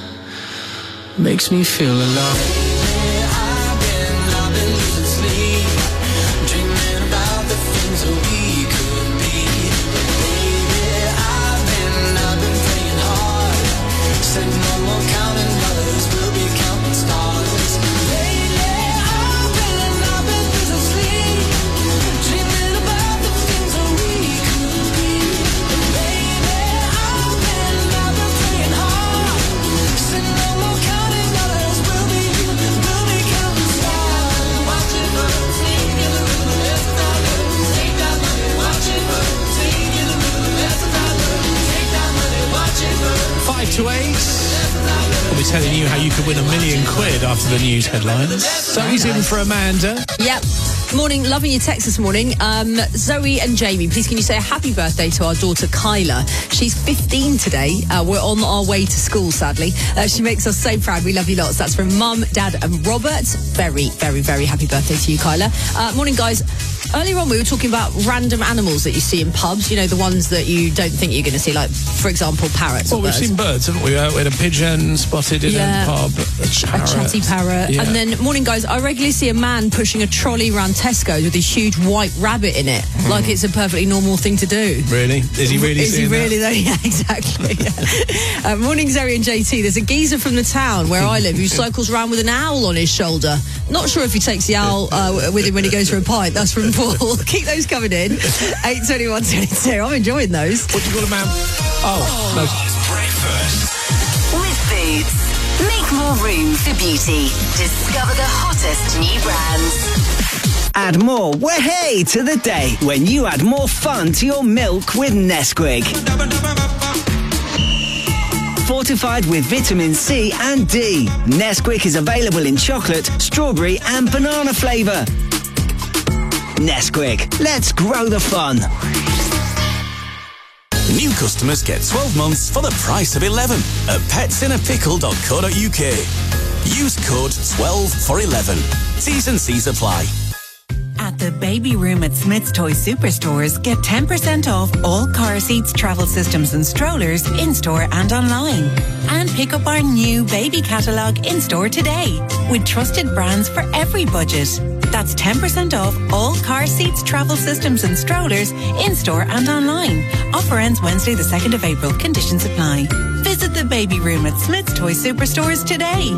makes me feel alive. I've been, I've been losing sleep, dreaming about the things that we could be. Baby, I've been, I've been praying hard. Said no more counting dollars, we'll be counting stars. Lately, I've been, I've been losing sleep, dreaming about the things that we could be. Baby, I've been, I've been praying hard. Said no more counting dollars, we'll be, we'll be counting stars. Watch it burn, sing in the river, the lessons I learned. Take that money, watch it burn, sing in the river, the lessons I learned. Take that money, watch it burn. Five to eight. I'll be telling you how you could win a million quid after the news headlines. Zoe's in for Amanda. Yep. Morning, loving your text this morning. Um, Zoe and Jamie, please can you say a happy birthday to our daughter Kyla? She's fifteen today. Uh, we're on our way to school, sadly. Uh, she makes us so proud. We love you lots. That's from Mum, Dad and Robert. Very, very, very happy birthday to you, Kyla. Uh, morning, guys. Earlier on, we were talking about random animals that you see in pubs. You know, the ones that you don't think you're going to see, like, for example, parrots. Well, or we've birds. seen birds, haven't we? Uh, we had a pigeon spotted in Yeah. a pub. A, A chatty parrot. Yeah. And then, morning, guys, I regularly see a man pushing a trolley around Tesco's with a huge white rabbit in it, Mm. like it's a perfectly normal thing to do. Really? Is he really Is he doing really, that? though? Yeah, exactly. Yeah. uh, morning, Zoe and J T. There's a geezer from the town where I live who cycles around with an owl on his shoulder. Not sure if he takes the owl uh, with him when he goes for a pint. That's from Paul. Keep those coming in. eight twenty-one twenty-two. I'm enjoying those. What do you call a man? Oh, no. Breakfast. With Boots. Make more room for beauty. Discover the hottest new brands. Add more way to the day when you add more fun to your milk with Nesquik. Fortified with vitamin C and D, Nesquik is available in chocolate, strawberry and banana flavour. Nesquik, let's grow the fun. New customers get twelve months for the price of eleven at pets in a pickle dot co dot uk. Use code twelve for eleven. T's and C's apply. At the Baby Room at Smith's Toy Superstores, get ten percent off all car seats, travel systems and strollers in-store and online. And pick up our new baby catalogue in-store today with trusted brands for every budget. That's ten percent off all car seats, travel systems and strollers in-store and online. Offer ends Wednesday the second of April. Conditions apply. Visit the Baby Room at Smith's Toy Superstores today.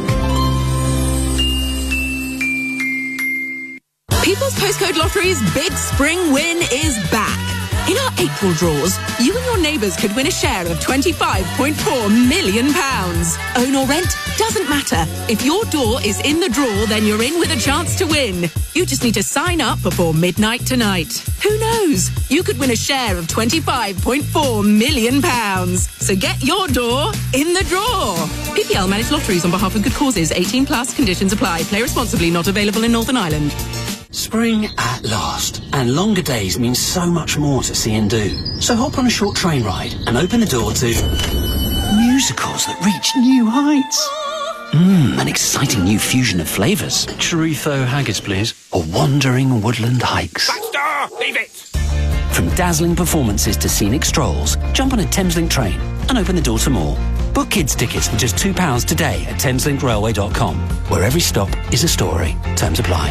People's Postcode Lottery's Big Spring Win is back. In our April draws, you and your neighbours could win a share of twenty-five point four million pounds. Own or rent, doesn't matter. If your door is in the draw, then you're in with a chance to win. You just need to sign up before midnight tonight. Who knows? You could win a share of twenty-five point four million pounds. So get your door in the draw. P P L managed lotteries on behalf of good causes. eighteen plus. Conditions apply. Play responsibly. Not available in Northern Ireland. Spring at last, and longer days mean so much more to see and do. So hop on a short train ride and open the door to musicals that reach new heights. Mmm, an exciting new fusion of flavours. Chorizo haggis, please. Or wandering woodland hikes. Baxter, leave it! From dazzling performances to scenic strolls, jump on a Thameslink train and open the door to more. Book kids' tickets for just two pounds today at thameslink railway dot com, where every stop is a story. Terms apply.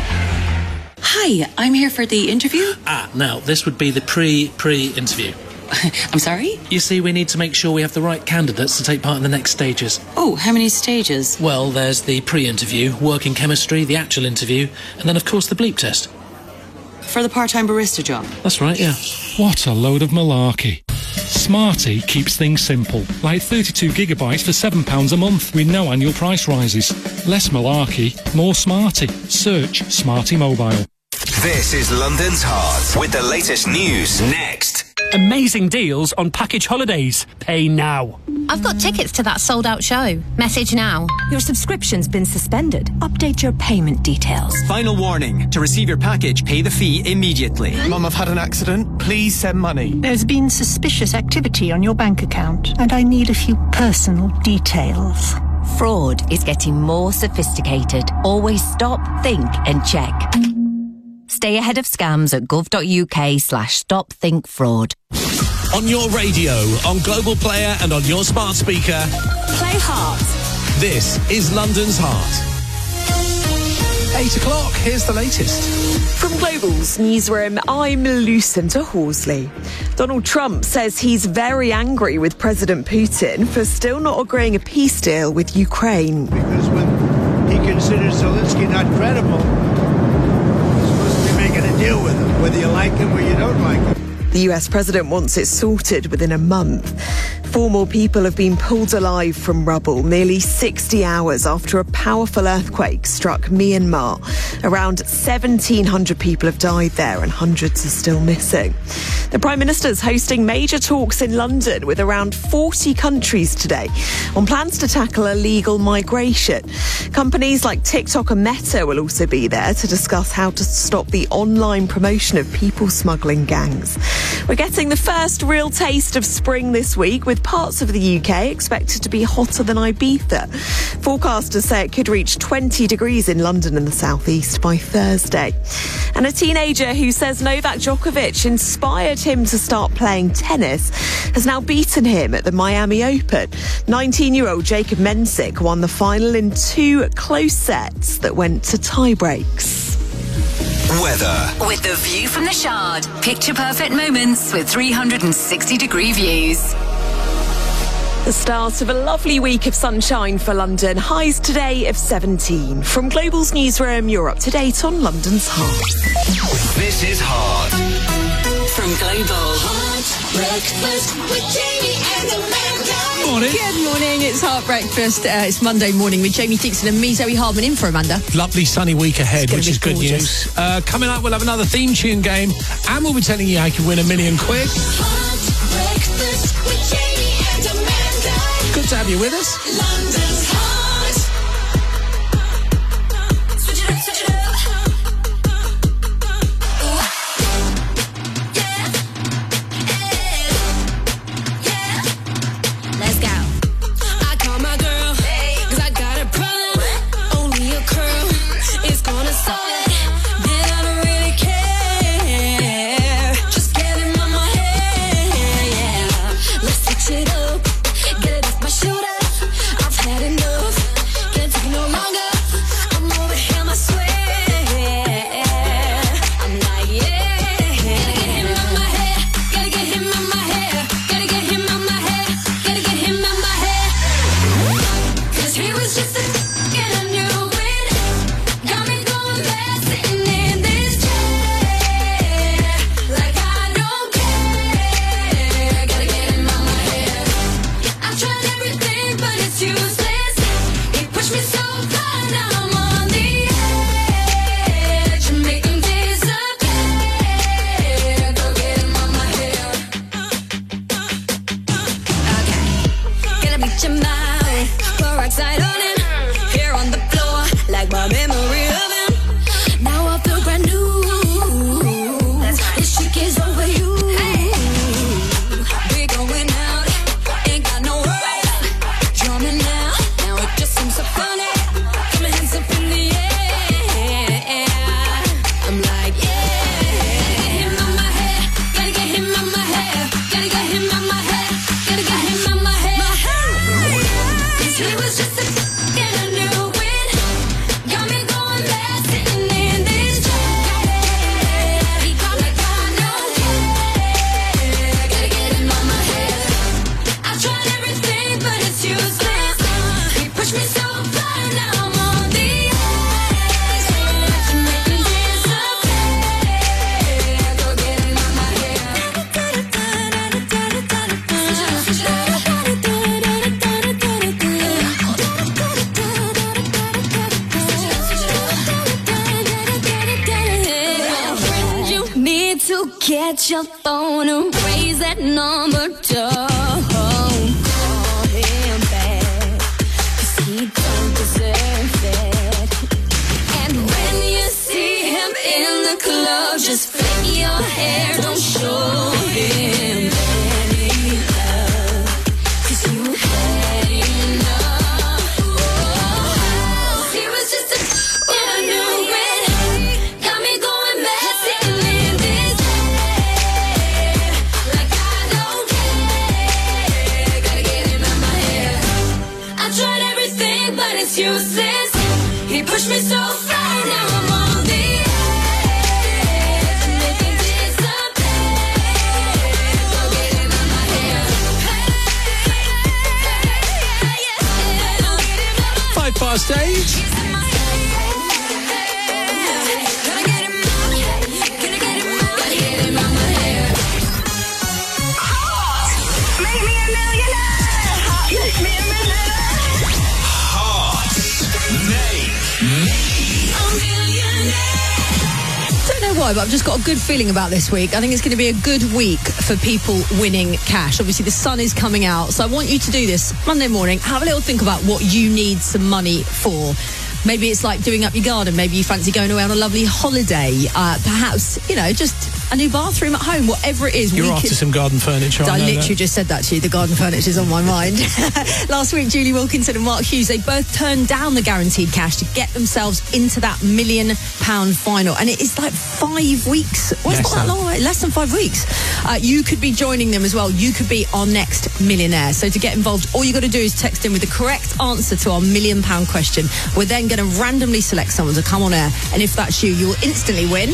Hi, I'm here for the interview. Ah, now, this would be the pre-pre-interview. I'm sorry? You see, we need to make sure we have the right candidates to take part in the next stages. Oh, how many stages? Well, there's the pre-interview, working chemistry, the actual interview, and then, of course, the bleep test. For the part-time barista job? That's right, yeah. What a load of malarkey. Smarty keeps things simple, like thirty-two gigabytes for seven pounds a month with no annual price rises. Less malarkey, more Smarty. Search Smarty Mobile. This is London's Heart with the latest news next. Amazing deals on package holidays. Pay now. I've got tickets to that sold-out show. Message now. Your subscription's been suspended. Update your payment details. Final warning. To receive your package, pay the fee immediately. Mum, I've had an accident. Please send money. There's been suspicious activity on your bank account, and I need a few personal details. Fraud is getting more sophisticated. Always stop, think and check. Stay ahead of scams at gov.uk slash stop think fraud. On your radio, on Global Player and on your smart speaker. Play Heart. This is London's Heart. Eight o'clock, here's the latest. From Global's newsroom, I'm Lucinda Horsley. Donald Trump says he's very angry with President Putin for still not agreeing a peace deal with Ukraine. Because when he considers Zelensky not credible, making a deal with him, whether you like him or you don't like him. The U S president wants it sorted within a month. Four more people have been pulled alive from rubble nearly sixty hours after a powerful earthquake struck Myanmar. Around seventeen hundred people have died there and hundreds are still missing. The Prime Minister's hosting major talks in London with around forty countries today on plans to tackle illegal migration. Companies like TikTok and Meta will also be there to discuss how to stop the online promotion of people smuggling gangs. We're getting the first real taste of spring this week, with parts of the U K expected to be hotter than Ibiza. Forecasters say it could reach twenty degrees in London and the southeast by Thursday. And a teenager who says Novak Djokovic inspired him to start playing tennis has now beaten him at the Miami Open. nineteen-year-old Jacob Mensik won the final in two close sets that went to tie breaks. Weather. With the view from the Shard. Picture perfect moments with three hundred sixty degree views. The start of a lovely week of sunshine for London. Highs today of seventeen. From Global's newsroom, you're up to date on London's Heart. This is Heart. From Global. Heart breakfast with Jamie and Amanda. Morning. Good morning. It's Heart Breakfast. Uh, it's Monday morning with Jamie Dixon and me, Zoe Hardman, in for Amanda. Lovely sunny week ahead, which be is good gorgeous. news. Uh, coming up, we'll have another theme tune game, and we'll be telling you how you can win a million quid. Heart breakfast with Jamie and Amanda. Good to have you with us. London's Heart. Switch it up, switch it up. Let's go. I call my girl, cause I got a problem. Only a curl is gonna solve it. Then I don't really care. Just get him on my head. Let's switch it up. Get it off my shoulder. I've had enough. shut your mouth. Peroxide on him, here on the floor, like my memory of him. Now I feel brand new. This chick is over you. We going out, ain't got no worries. Drumming now, now it just seems so funny. Got my hands up in the air. I'm like, yeah. Him on my head, gotta get him on my head. Gotta get him on my head, gotta get him on my head. Cause he was just a and I knew it. Got me going mad, sitting in this chair. He got me gone, no yeah. Gotta get him on my head. I tried everything, but it's useless. He pushed me so far, now I'm on the edge. You make me disappear. Go get him on my head. You need to get your phone and raise that number. Don't call him back, 'cause he don't deserve it. And when you see him in the club, just flick your hair. Don't show him any love, 'cause you had enough. Oh, he was just a and I knew it. Got me going mad, sitting in this chair. Like I don't care. Gotta get him out my head. I tried everything, but it's useless. He pushed me so far, now I'm on the edge. And they think disappear. Go get him out my head. Five past eight. Don't know why, but I've just got a good feeling about this week. I think it's going to be a good week for people winning cash. Obviously, the sun is coming out, so I want you to do this Monday morning. Have a little think about what you need some money for. Maybe it's like doing up your garden. Maybe you fancy going away on a lovely holiday. Uh, perhaps, you know, just a new bathroom at home, whatever it is. You're we after can... some garden furniture. I, I know literally that. just said that to you. The garden furniture is on my mind. Last week, Julie Wilkinson and Mark Hughes, they both turned down the guaranteed cash to get themselves into that million pound final. And it is like five weeks. Well, it's Yes, not that sir. long, right? Less than five weeks. Uh, you could be joining them as well. You could be our next millionaire. So to get involved, all you got to do is text in with the correct answer to our million pound question. We're then going to randomly select someone to come on air. And if that's you, you'll instantly win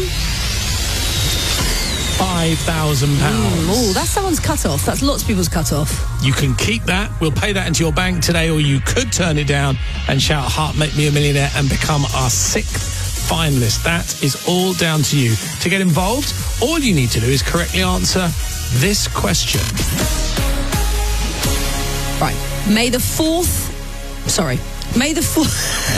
Five thousand pounds. Mm, oh, that's someone's cut off. That's lots of people's cut off. You can keep that. We'll pay that into your bank today, or you could turn it down and shout "Heart, make me a millionaire" and become our sixth finalist. That is all down to you. To get involved, all you need to do is correctly answer this question. Right. May the fourth. Sorry. May the fourth.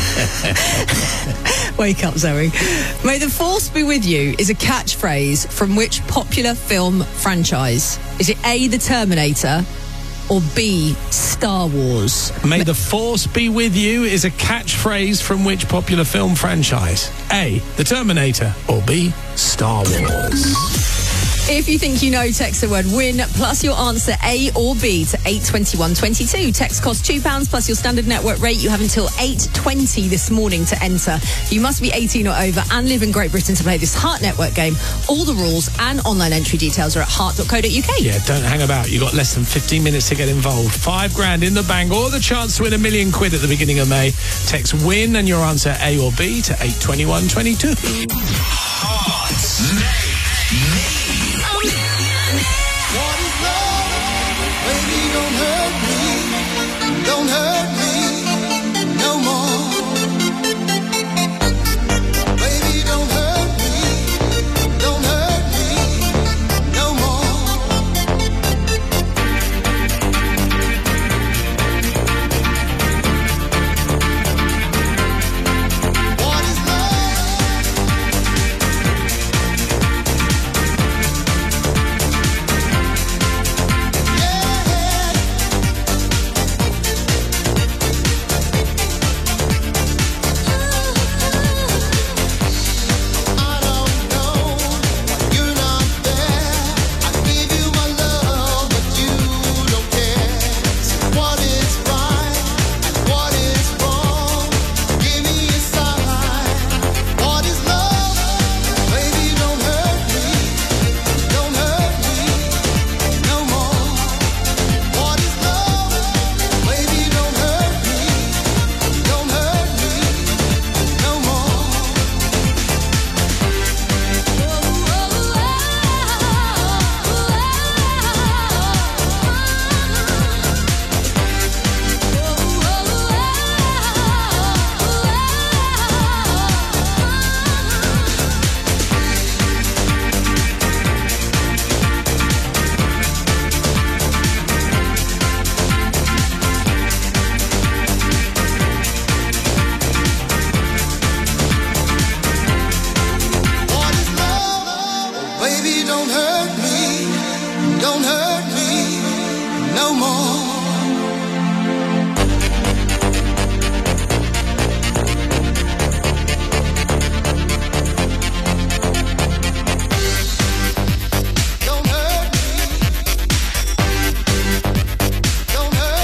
Wake up, Zoe. May the force be with you is a catchphrase from which popular film franchise? Is it A, The Terminator, or B, Star Wars? May the force be with you is a catchphrase from which popular film franchise? A, The Terminator, or B, Star Wars? If you think you know, text the word WIN plus your answer A or B to eight twenty-one twenty-two. Text costs two pounds plus your standard network rate. You have until eight twenty this morning to enter. You must be eighteen or over and live in Great Britain to play this Heart Network game. All the rules and online entry details are at heart dot co dot uk. Yeah, don't hang about. You've got less than fifteen minutes to get involved. Five grand in the bank or the chance to win a million quid at the beginning of May. Text WIN and your answer A or B to eight twenty-one twenty-two. Heart